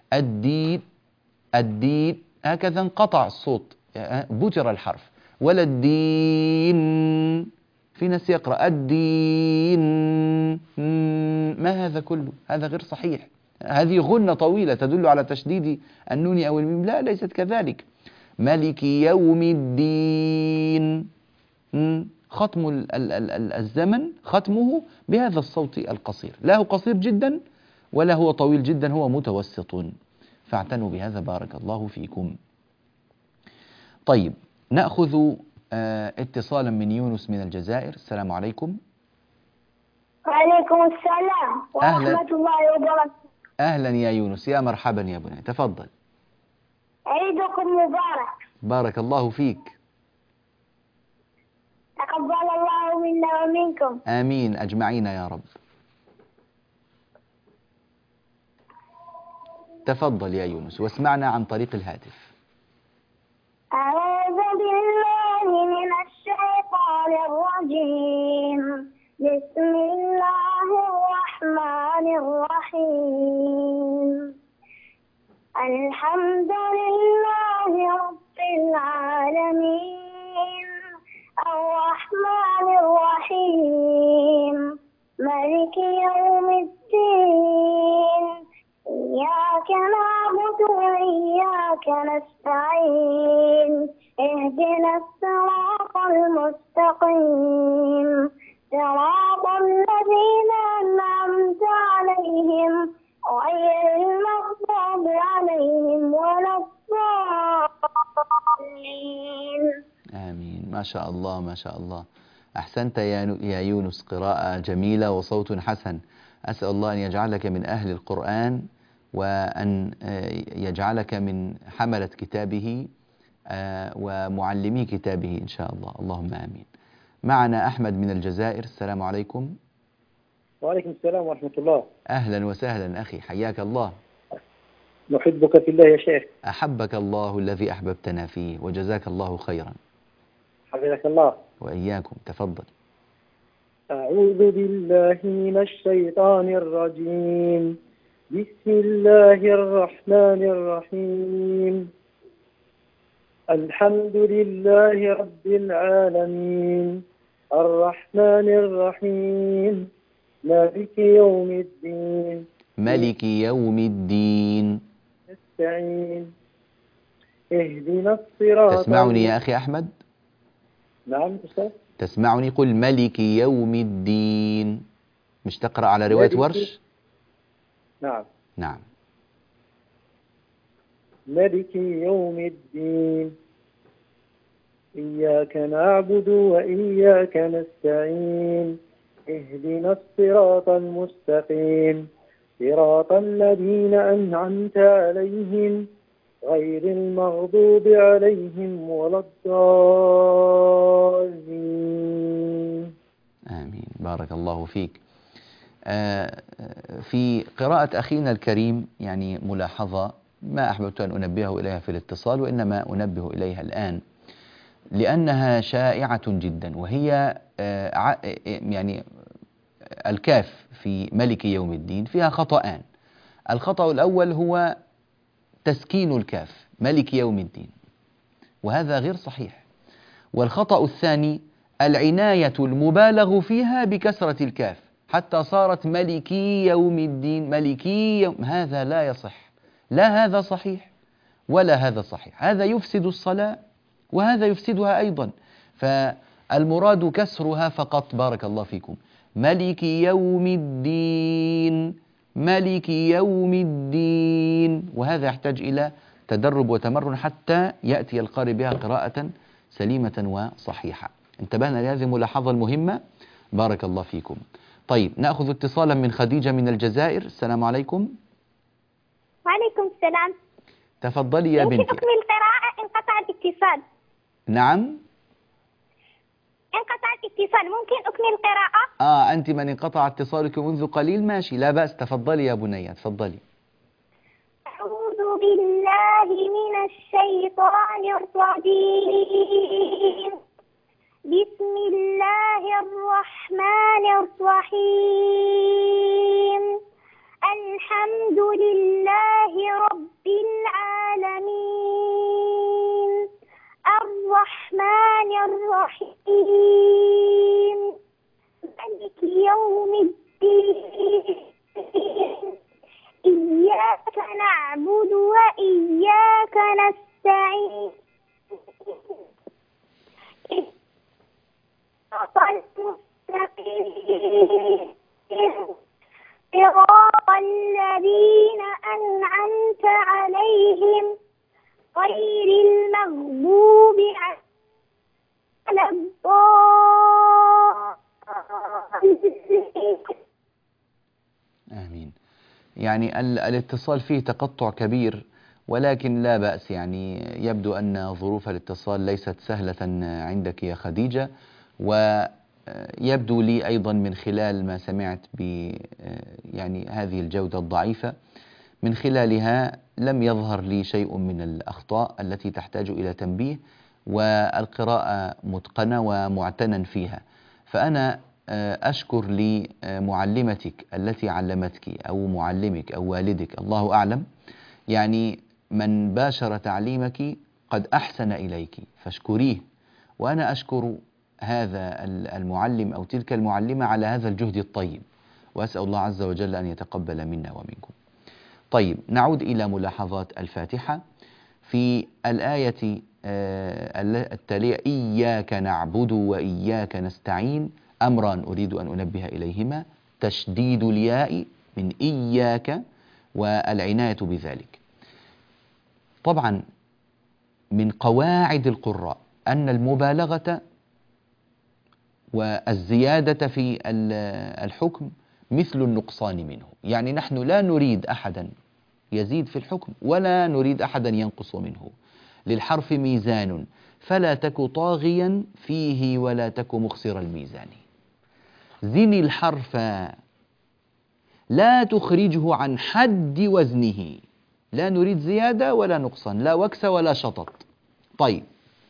الدين هكذا انقطع الصوت، بتر الحرف. ولا الدين، في ناس يقرأ الدين، ما هذا كله؟ هذا غير صحيح. هذه غنة طويلة تدل على تشديد النون أو الميم، لا، ليست كذلك. ملك يوم الدين، ختم الزمن ختمه بهذا الصوت القصير، لا هو قصير جدا ولا هو طويل جدا، هو متوسط، فاعتنوا بهذا بارك الله فيكم. طيب، نأخذ اتصالا من يونس من الجزائر. السلام عليكم. وعليكم السلام ورحمة الله وبركاته. أهلا يا يونس، يا مرحبا يا بني، تفضل. عيدكم مبارك. بارك الله فيك. تقبل الله منا ومنكم. آمين أجمعين يا رب. تفضل يا يونس واسمعنا عن طريق الهاتف. أعوذ بالله من الشيطان الرجيم. بسم الله الرحمن الرحيم. الحمد لله رب العالمين، الرحمن الرحيم، مالك يوم الدين، إياك نعبد وإياك نستعين، اهدنا الصراط المستقيم، صراط الذين أنعمت عليهم غير المغضوب عليهم ولا الضالين. آمين. ما شاء الله ما شاء الله، أحسنت يا يونس، قراءة جميلة وصوت حسن. أسأل الله أن يجعلك من أهل القرآن وأن يجعلك من حملة كتابه ومعلمي كتابه إن شاء الله، اللهم آمين. معنا أحمد من الجزائر. السلام عليكم. وعليكم السلام ورحمة الله. أهلا وسهلا أخي، حياك الله. نحبك في الله يا شيخ. أحبك الله الذي أحببتنا فيه، وجزاك الله خيرا. حفظك الله. وإياكم. تفضل. أعوذ بالله من الشيطان الرجيم. بسم الله الرحمن الرحيم. الحمد لله رب العالمين، الرحمن الرحيم، مالك يوم الدين. مالك يوم الدين. نستعين، اهدنا الصراط. تسمعني يا أخي أحمد؟ نعم أستاذ. تسمعني؟ قل مالك يوم الدين، مش تقرأ على رواية ورش؟ نعم. نعم. مالك يوم الدين، إياك نعبد وإياك نستعين، اهدنا الصراط المستقيم، صراط الذين أنعمت عليهم غير المغضوب عليهم ولا الضالين. آمين. بارك الله فيك. في قراءة أخينا الكريم يعني ملاحظة ما أحببت أن أنبهه إليها في الاتصال، وإنما أنبه إليها الآن لأنها شائعة جدا، وهي يعني الكاف في ملك يوم الدين فيها خطأان. الخطأ الأول هو تسكين الكاف ملك يوم الدين، وهذا غير صحيح. والخطأ الثاني العناية المبالغ فيها بكسرة الكاف حتى صارت ملكي يوم الدين، ملكي يوم، هذا لا يصح، لا هذا صحيح ولا هذا صحيح، هذا يفسد الصلاة وهذا يفسدها أيضا. فالمراد كسرها فقط، بارك الله فيكم، ملك يوم الدين، ملك يوم الدين، وهذا يحتاج إلى تدرب وتمرن حتى يأتي القارئ بها قراءة سليمة وصحيحة. انتبهنا لهذه الملاحظة المهمة، بارك الله فيكم. طيب نأخذ اتصالا من خديجة من الجزائر. السلام عليكم. وعليكم السلام. تفضلي يا بنتي. ممكن أكمل القراءة؟ انقطع الاتصال. نعم، انقطع الاتصال، ممكن أكمل القراءة؟ أنت من انقطع اتصالك منذ قليل، ماشي لا بأس، تفضلي يا بنية، تفضلي. أعوذ بالله من الشيطان الرجيم. بسم الله الرحمن الرحيم. الحمد لله رب العالمين، الرحمن الرحيم، مالك يوم الدين، إياك نعبد وإياك نستعين، صراط المستقيم، صراط الذين أنعمت عليهم غير المغضوب على الضالين. آمين. يعني الاتصال فيه تقطع كبير، ولكن لا بأس، يعني يبدو أن ظروف الاتصال ليست سهلة عندك يا خديجة، ويبدو لي أيضا من خلال ما سمعت يعني هذه الجودة الضعيفة، من خلالها لم يظهر لي شيء من الأخطاء التي تحتاج إلى تنبيه، والقراءة متقنة ومعتنى فيها. فأنا أشكر لمعلمتك التي علمتك أو معلمك أو والدك، الله أعلم، يعني من باشر تعليمك قد أحسن إليك فاشكريه، وأنا أشكر هذا المعلم أو تلك المعلمة على هذا الجهد الطيب، وأسأل الله عز وجل أن يتقبل منا ومنكم. طيب نعود إلى ملاحظات الفاتحة في الآية التالية: إياك نعبد وإياك نستعين. أمران أريد أن أنبه إليهما: تشديد الياء من إياك والعناية بذلك. طبعا من قواعد القراء أن المبالغة والزيادة في الحكم مثل النقصان منه، يعني نحن لا نريد أحدا يزيد في الحكم ولا نريد أحدا ينقص منه. للحرف ميزان فلا تك طاغيا فيه ولا تك مخسر الميزان. زن الحرف لا تخرجه عن حد وزنه، لا نريد زيادة ولا نقصان، لا وكس ولا شطط. طيب،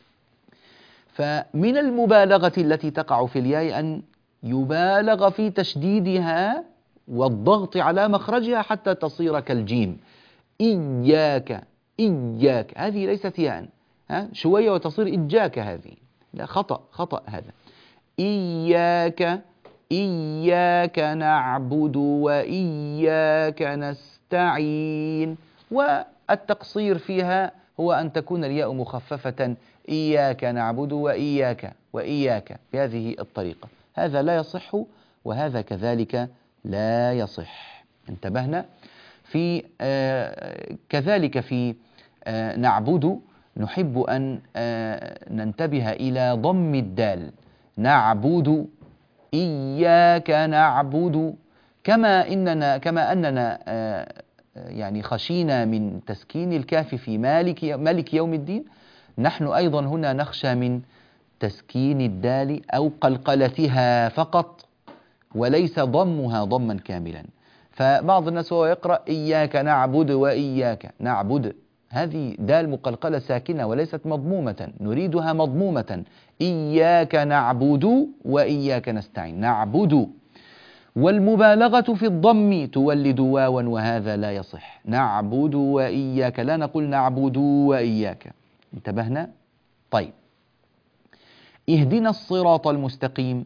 فمن المبالغة التي تقع في الياء أن يبالغ في تشديدها والضغط على مخرجها حتى تصير كالجيم. إياك إياك، هذه ليست ياء، شوية وتصير إجاك، هذه لا، خطأ هذا. إياك إياك نعبد وإياك نستعين، والتقصير فيها هو أن تكون الياء مخففة: إياك نعبد وإياك بهذه الطريقة. هذا لا يصح وهذا كذلك لا يصح. انتبهنا؟ في كذلك في نعبد نحب أن ننتبه إلى ضم الدال. نعبد إياك نعبد، كما أننا يعني خشينا من تسكين الكاف في مالك يوم الدين، نحن أيضا هنا نخشى من تسكين الدال أو قلقلتها فقط وليس ضمها ضما كاملا. فبعض الناس وهو يقرأ إياك نعبد وإياك نعبد، هذه دال مقلقلة ساكنة وليست مضمومة، نريدها مضمومة: إياك نعبد وإياك نستعين، نعبد. والمبالغة في الضم تولد واوا وهذا لا يصح. نعبد وإياك، لا نقول نعبد وإياك. انتبهنا؟ طيب، اهدنا الصراط المستقيم.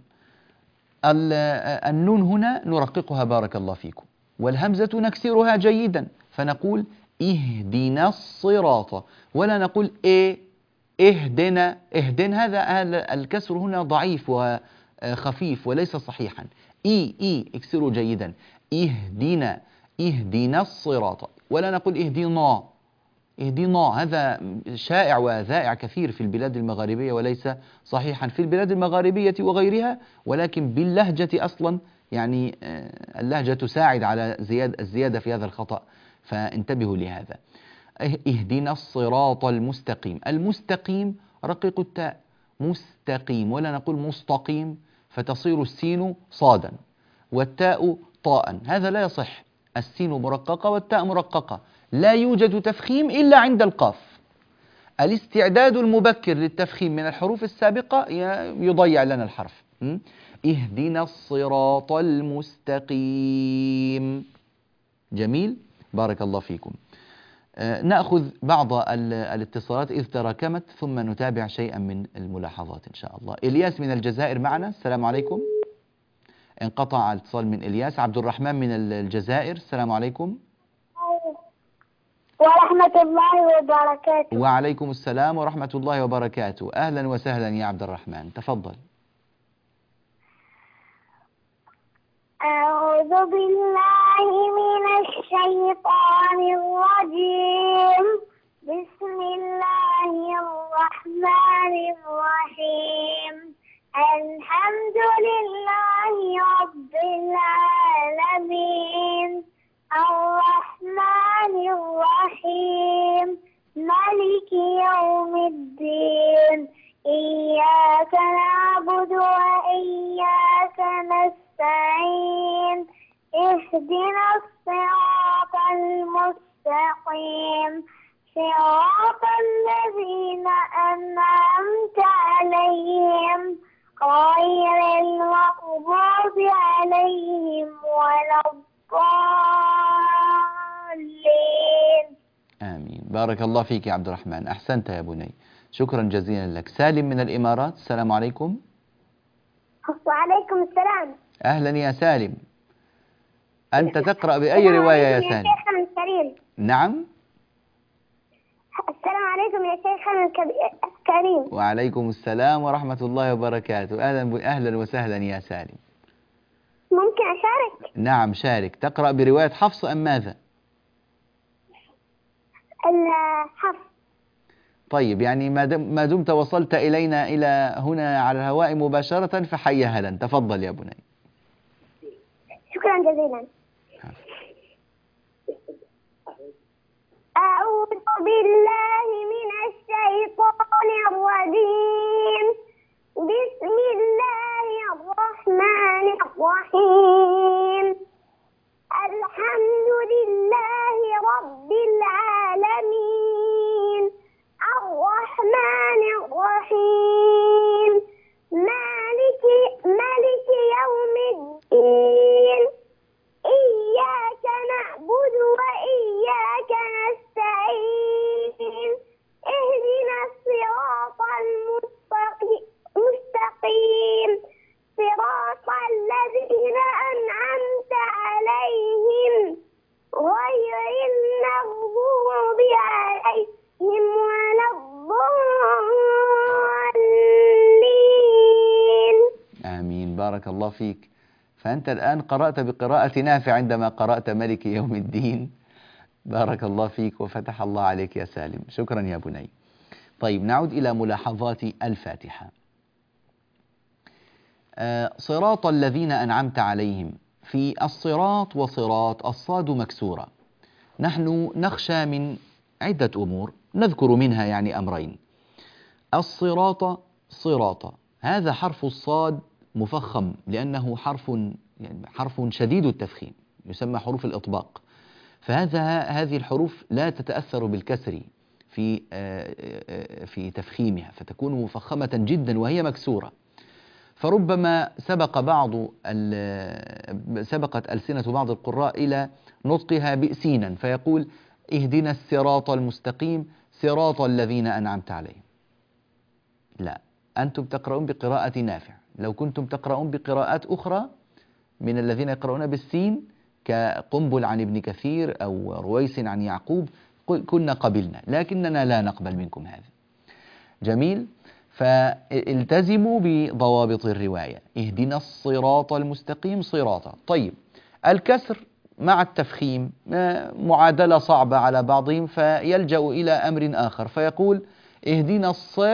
النون هنا نرققها بارك الله فيكم، والهمزة نكسرها جيدا، فنقول اهدنا الصراط، ولا نقول اهدنا. هذا الكسر هنا ضعيف وخفيف وليس صحيحا. اكسروا جيدا. اهدنا الصراط، ولا نقول اهدنا. هذا شائع وذائع كثير في البلاد المغاربية وليس صحيحا في البلاد المغاربية وغيرها، ولكن باللهجة أصلا يعني اللهجة تساعد على الزيادة في هذا الخطأ، فانتبهوا لهذا. اهدنا الصراط المستقيم. المستقيم رقيق التاء، مستقيم، ولا نقول مستقيم فتصير السين صادا والتاء طاء، هذا لا يصح. السين مرققة والتاء مرققة، لا يوجد تفخيم إلا عند القاف. الاستعداد المبكر للتفخيم من الحروف السابقة يضيع لنا الحرف. اهدنا الصراط المستقيم. جميل، بارك الله فيكم. نأخذ بعض الاتصالات إذ تراكمت، ثم نتابع شيئا من الملاحظات إن شاء الله. إلياس من الجزائر معنا، السلام عليكم. انقطع الاتصال من إلياس. عبد الرحمن من الجزائر، السلام عليكم. ورحمة الله وبركاته. وعليكم السلام ورحمة الله وبركاته. أهلا وسهلا يا عبد الرحمن، تفضل. أعوذ بالله من الشيطان الرجيم. بسم الله الرحمن الرحيم. الحمد لله رب العالمين، الرحمن الرحيم، مالك يوم الدين، إياك نعبد وإياك نستعين، اهدنا الصراط المستقيم، صراط الذين أنعمت عليهم غير المغضوب عليهم ولا الضالين. آمين، بارك الله فيك يا عبد الرحمن، أحسنت يا بني، شكرا جزيلا لك. سالم من الإمارات، السلام عليكم. وعليكم السلام. أهلا يا سالم، أنت تقرأ بأي رواية يا سالم؟ يا شيخنا الكريم. نعم. السلام عليكم يا شيخنا الكريم. وعليكم السلام ورحمة الله وبركاته. أهلا وسهلا يا سالم. ممكن أشارك؟ نعم شارك. تقرأ برواية حفص أم ماذا؟ الحفص. طيب، يعني ما دمت وصلت إلينا إلى هنا على الهواء مباشرة فحيا هلا، تفضل يا بني. شكرا جزيلا. أعوذ بالله من الشيطان الرجيم. بسم الله الرحمن الرحيم. الحمد لله رب العالمين، الرحمن الرحيم، مالك يوم الدين، إياك نعبد وإياك نستعين، اهدنا الصراط المستقيم، صراط الذين أنعمت عليهم غير المغضوب عليهم ولا الضالين. آمين، بارك الله فيك. فأنت الآن قرأت بقراءة نافع عندما قرأت ملك يوم الدين. بارك الله فيك وفتح الله عليك يا سالم، شكرا يا بني. طيب، نعود إلى ملاحظات الفاتحة. صراط الذين أنعمت عليهم، في الصراط وصراط الصاد مكسورة. نحن نخشى من عدة أمور، نذكر منها يعني أمرين. الصراط صراط، هذا حرف الصاد مفخم لأنه حرف شديد التفخيم، يسمى حروف الإطباق، هذه الحروف لا تتأثر بالكسر في تفخيمها، فتكون مفخمة جدا وهي مكسورة. فربما سبقت ألسنة بعض القراء إلى نطقها بئسينا، فيقول اهدنا الصراط المستقيم صراط الذين أنعمت عليهم. لا، أنتم تقرؤون بقراءة نافع. لو كنتم تقرؤون بقراءات أخرى من الذين يقرؤون بالسين كقنبل عن ابن كثير أو رويس عن يعقوب كنا قبلنا، لكننا لا نقبل منكم هذا. جميل. فالتزموا بضوابط الرواية. اهدنا الصراط المستقيم صراطا. طيب، الكسر مع التفخيم معادلة صعبة على بعضهم، فيلجأ إلى أمر آخر فيقول اهدنا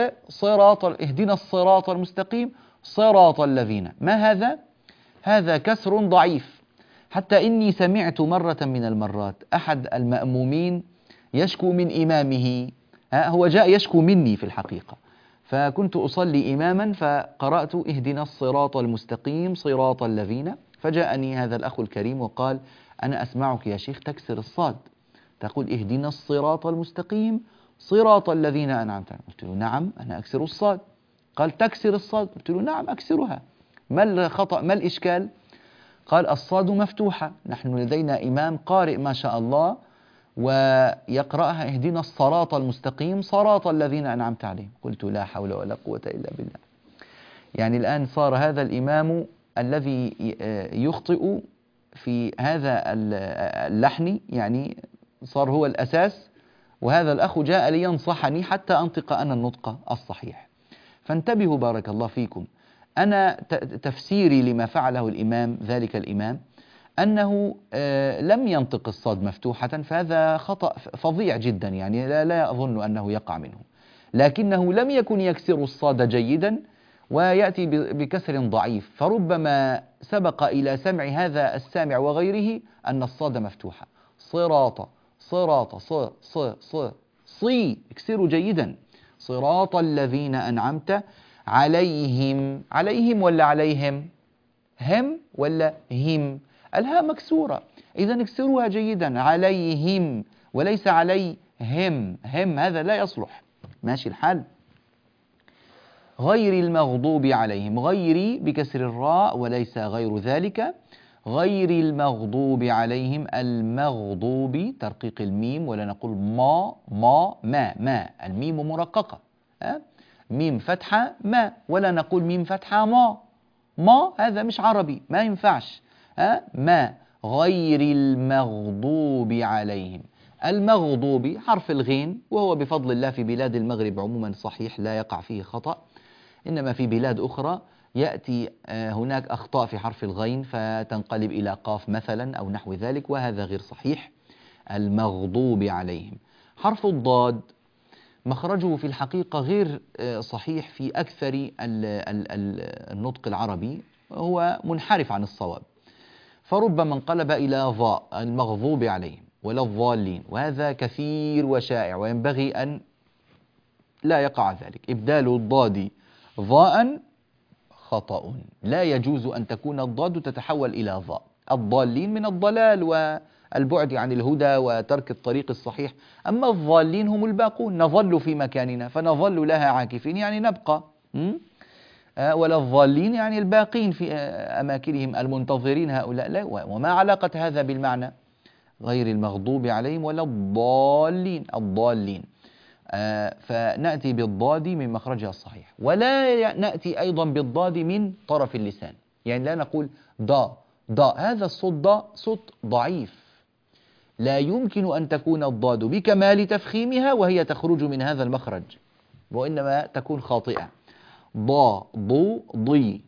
الصراط المستقيم صراط الذين. ما هذا؟ هذا كسر ضعيف، حتى إني سمعت مرة من المرات أحد المأمومين يشكو من إمامه. هو جاء يشكو مني في الحقيقة، فكنت أصلي إماما فقرأت اهدنا الصراط المستقيم صراط الذين، فجاءني هذا الأخ الكريم وقال أنا أسمعك يا شيخ تكسر الصاد، تقول اهدنا الصراط المستقيم صراط الذين أنعمت عليهم. قلت له نعم أنا أكسر الصاد. قال تكسر الصاد. قلت له نعم أكسرها، ما الخطأ ما الإشكال؟ قال الصاد مفتوحة، نحن لدينا إمام قارئ ما شاء الله ويقرأها اهدنا الصراط المستقيم صراط الذين أنعمت عليهم. قلت لا حول ولا قوة إلا بالله. يعني الآن صار هذا الإمام الذي يخطئ في هذا اللحن، يعني صار هو الأساس، وهذا الأخ جاء لينصحني حتى أنطق أنا النطق الصحيح. فانتبهوا بارك الله فيكم. أنا تفسيري لما فعله الإمام ذلك الإمام أنه لم ينطق الصاد مفتوحة، فهذا خطأ فظيع جدا، يعني لا أظن أنه يقع منه، لكنه لم يكن يكسر الصاد جيدا ويأتي بكسر ضعيف، فربما سبق إلى سمع هذا السامع وغيره أن الصاد مفتوحة. صراط صي اكسروا جيدا. صراط الذين أنعمت عليهم. عليهم ولا عليهم؟ هم ولا هم؟ الهاء مكسورة، إذا اكسروها جيدا. عليهم وليس عليهم. هم هذا لا يصلح. ماشي الحال. غير المغضوب عليهم. غيري بكسر الراء وليس غير ذلك. غير المغضوب عليهم. المغضوب ترقيق الميم، ولا نقول ما الميم مرققة، ميم فتحة ما، ولا نقول ميم فتحة ما هذا مش عربي ما ينفعش. ما غير المغضوب عليهم. المغضوب حرف الغين، وهو بفضل الله في بلاد المغرب عموما صحيح لا يقع فيه خطأ، إنما في بلاد أخرى يأتي هناك أخطاء في حرف الغين فتنقلب إلى قاف مثلا أو نحو ذلك، وهذا غير صحيح. المغضوب عليهم. حرف الضاد مخرجه في الحقيقة غير صحيح في أكثر النطق العربي، هو منحرف عن الصواب، فربما انقلب إلى ضاء المغضوب عليهم ولا الضالين، وهذا كثير وشائع وينبغي أن لا يقع ذلك. إبدال الضاد ضاء خطأ، لا يجوز أن تكون الضاد تتحول إلى ضاء. الضالين من الضلال والبعد عن الهدى وترك الطريق الصحيح، أما الضالين هم الباقون، نظل في مكاننا فنظل لها عاكفين يعني نبقى، ولا الضالين يعني الباقين في أماكنهم المنتظرين هؤلاء. لا، وما علاقة هذا بالمعنى؟ غير المغضوب عليهم ولا الضالين. فنأتي بالضاد من مخرجها الصحيح، ولا نأتي أيضا بالضاد من طرف اللسان، يعني لا نقول ضاء هذا الصوت صوت ضعيف، لا يمكن أن تكون الضاد بكمال تفخيمها وهي تخرج من هذا المخرج، وإنما تكون خاطئة. ضي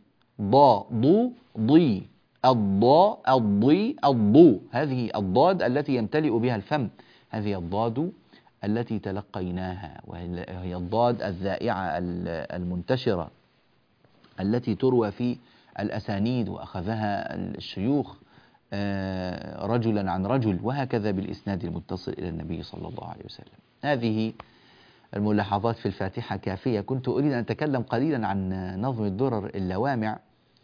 الضو، هذه الضاد التي يمتلئ بها الفم، هذه الضاد التي تلقيناها، وهي الضاد الذائعة المنتشرة التي تروى في الأسانيد وأخذها الشيوخ رجلا عن رجل، وهكذا بالإسناد المتصل إلى النبي صلى الله عليه وسلم. هذه الملاحظات في الفاتحة كافية. كنت أريد أن أتكلم قليلا عن نظم الدرر اللوامع،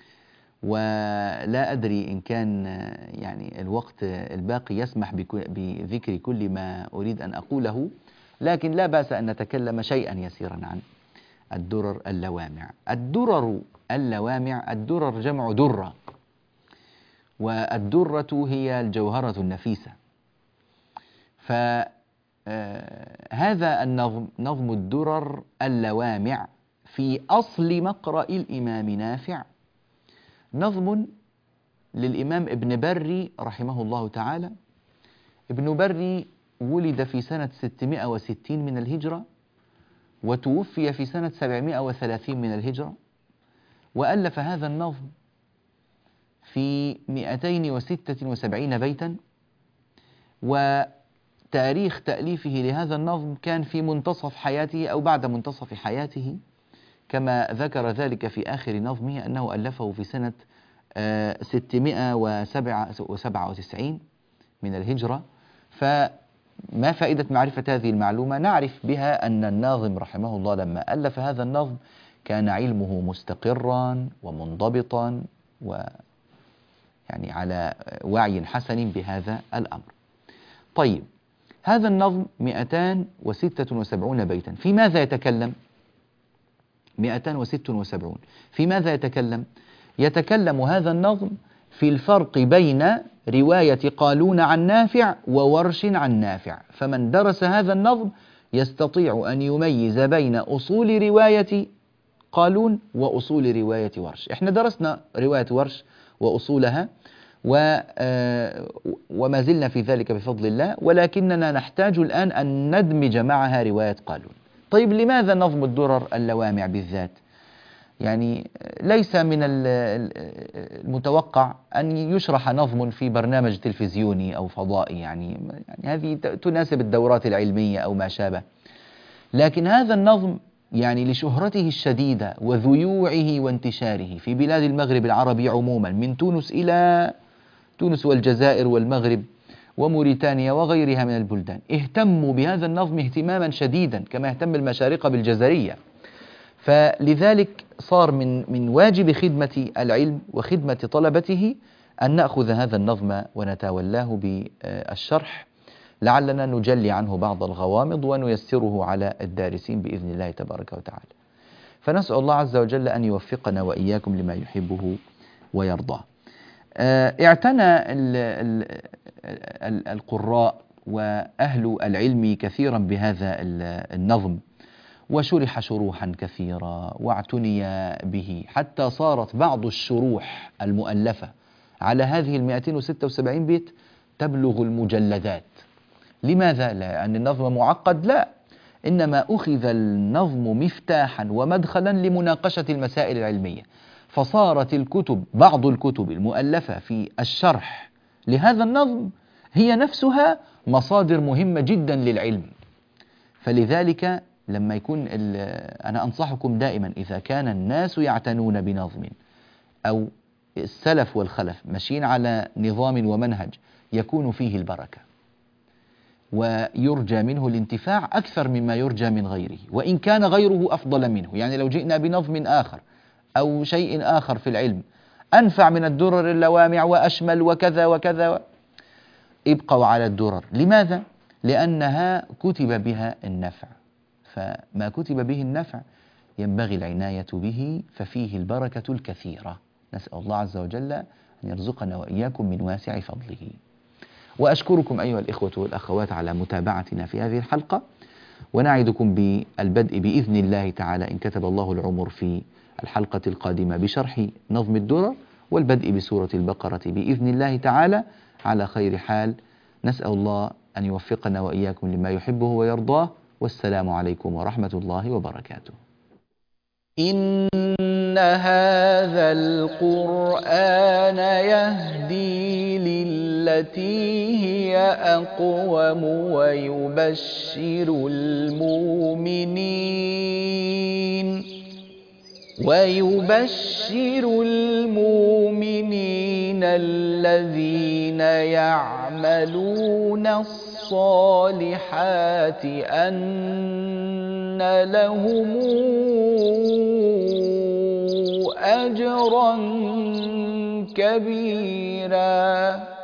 ولا أدري إن كان يعني الوقت الباقي يسمح بذكر كل ما أريد أن أقوله، لكن لا بأس أن نتكلم شيئا يسيرا عن الدرر اللوامع. الدرر اللوامع، الدرر جمع درة، والدرة هي الجوهرة النفيسة. فهذا النظم، نظم الدرر اللوامع، في أصل مقرأ الإمام نافع، نظم للإمام ابن بري رحمه الله تعالى. ابن بري ولد في سنة 660 من الهجرة، وتوفي في سنة 730 من الهجرة، وألف هذا النظم في 276 بيتا. وتاريخ تأليفه لهذا النظم كان في منتصف حياته أو بعد منتصف حياته، كما ذكر ذلك في آخر نظمه أنه ألفه في سنة 697 من الهجرة. فما فائدة معرفة هذه المعلومة؟ نعرف بها أن الناظم رحمه الله لما ألف هذا النظم كان علمه مستقرا ومنضبطا، ويعني على وعي حسن بهذا الأمر. طيب، هذا النظم 276 بيتا، في ماذا يتكلم؟ 276 في ماذا يتكلم؟ يتكلم هذا النظم في الفرق بين رواية قالون عن نافع وورش عن نافع. فمن درس هذا النظم يستطيع أن يميز بين أصول رواية قالون وأصول رواية ورش. احنا درسنا رواية ورش وأصولها وما زلنا في ذلك بفضل الله، ولكننا نحتاج الآن أن ندمج معها رواية قالون. طيب، لماذا نظم الدرر اللوامع بالذات؟ يعني ليس من المتوقع أن يشرح نظم في برنامج تلفزيوني أو فضائي، يعني هذه تناسب الدورات العلمية أو ما شابه. لكن هذا النظم يعني لشهرته الشديدة وذيوعه وانتشاره في بلاد المغرب العربي عموما، من تونس إلى تونس والجزائر والمغرب وموريتانيا وغيرها من البلدان، اهتموا بهذا النظم اهتماما شديدا كما يهتم المشارقة بالجزرية. فلذلك صار من واجب خدمة العلم وخدمة طلبته أن نأخذ هذا النظم ونتولاه بالشرح، لعلنا نجلي عنه بعض الغوامض ونيسره على الدارسين بإذن الله تبارك وتعالى. فنسأل الله عز وجل أن يوفقنا وإياكم لما يحبه ويرضاه. اعتنى القراء وأهل العلم كثيرا بهذا النظم، وشرح شروحا كثيرة واعتني به، حتى صارت بعض الشروح المؤلفة على هذه 276 بيت تبلغ المجلدات. لماذا؟ لأن النظم معقد؟ لا، إنما أخذ النظم مفتاحا ومدخلا لمناقشة المسائل العلمية، فصارت الكتب، بعض الكتب المؤلفة في الشرح لهذا النظم هي نفسها مصادر مهمة جدا للعلم. فلذلك لما يكون أنا أنصحكم دائما إذا كان الناس يعتنون بنظم أو السلف والخلف ماشيين على نظام ومنهج يكون فيه البركة ويرجى منه الانتفاع أكثر مما يرجى من غيره، وإن كان غيره أفضل منه. يعني لو جئنا بنظم آخر أو شيء آخر في العلم أنفع من الدرر اللوامع وأشمل وكذا وكذا، ابقوا على الدرر. لماذا؟ لأنها كتب بها النفع، فما كتب به النفع ينبغي العناية به، ففيه البركة الكثيرة. نسأل الله عز وجل أن يرزقنا وإياكم من واسع فضله. وأشكركم أيها الإخوة والأخوات على متابعتنا في هذه الحلقة، ونعدكم بالبدء بإذن الله تعالى إن كتب الله العمر في الحلقة القادمة بشرح نظم الدرر، والبدء بسورة البقرة بإذن الله تعالى على خير حال. نسأل الله أن يوفقنا وإياكم لما يحبه ويرضاه، والسلام عليكم ورحمة الله وبركاته. إن هذا القرآن يهدي للتي هي أقوم ويبشر المؤمنين الذين يعملون الصالحات أن لهم أجرا كبيرا.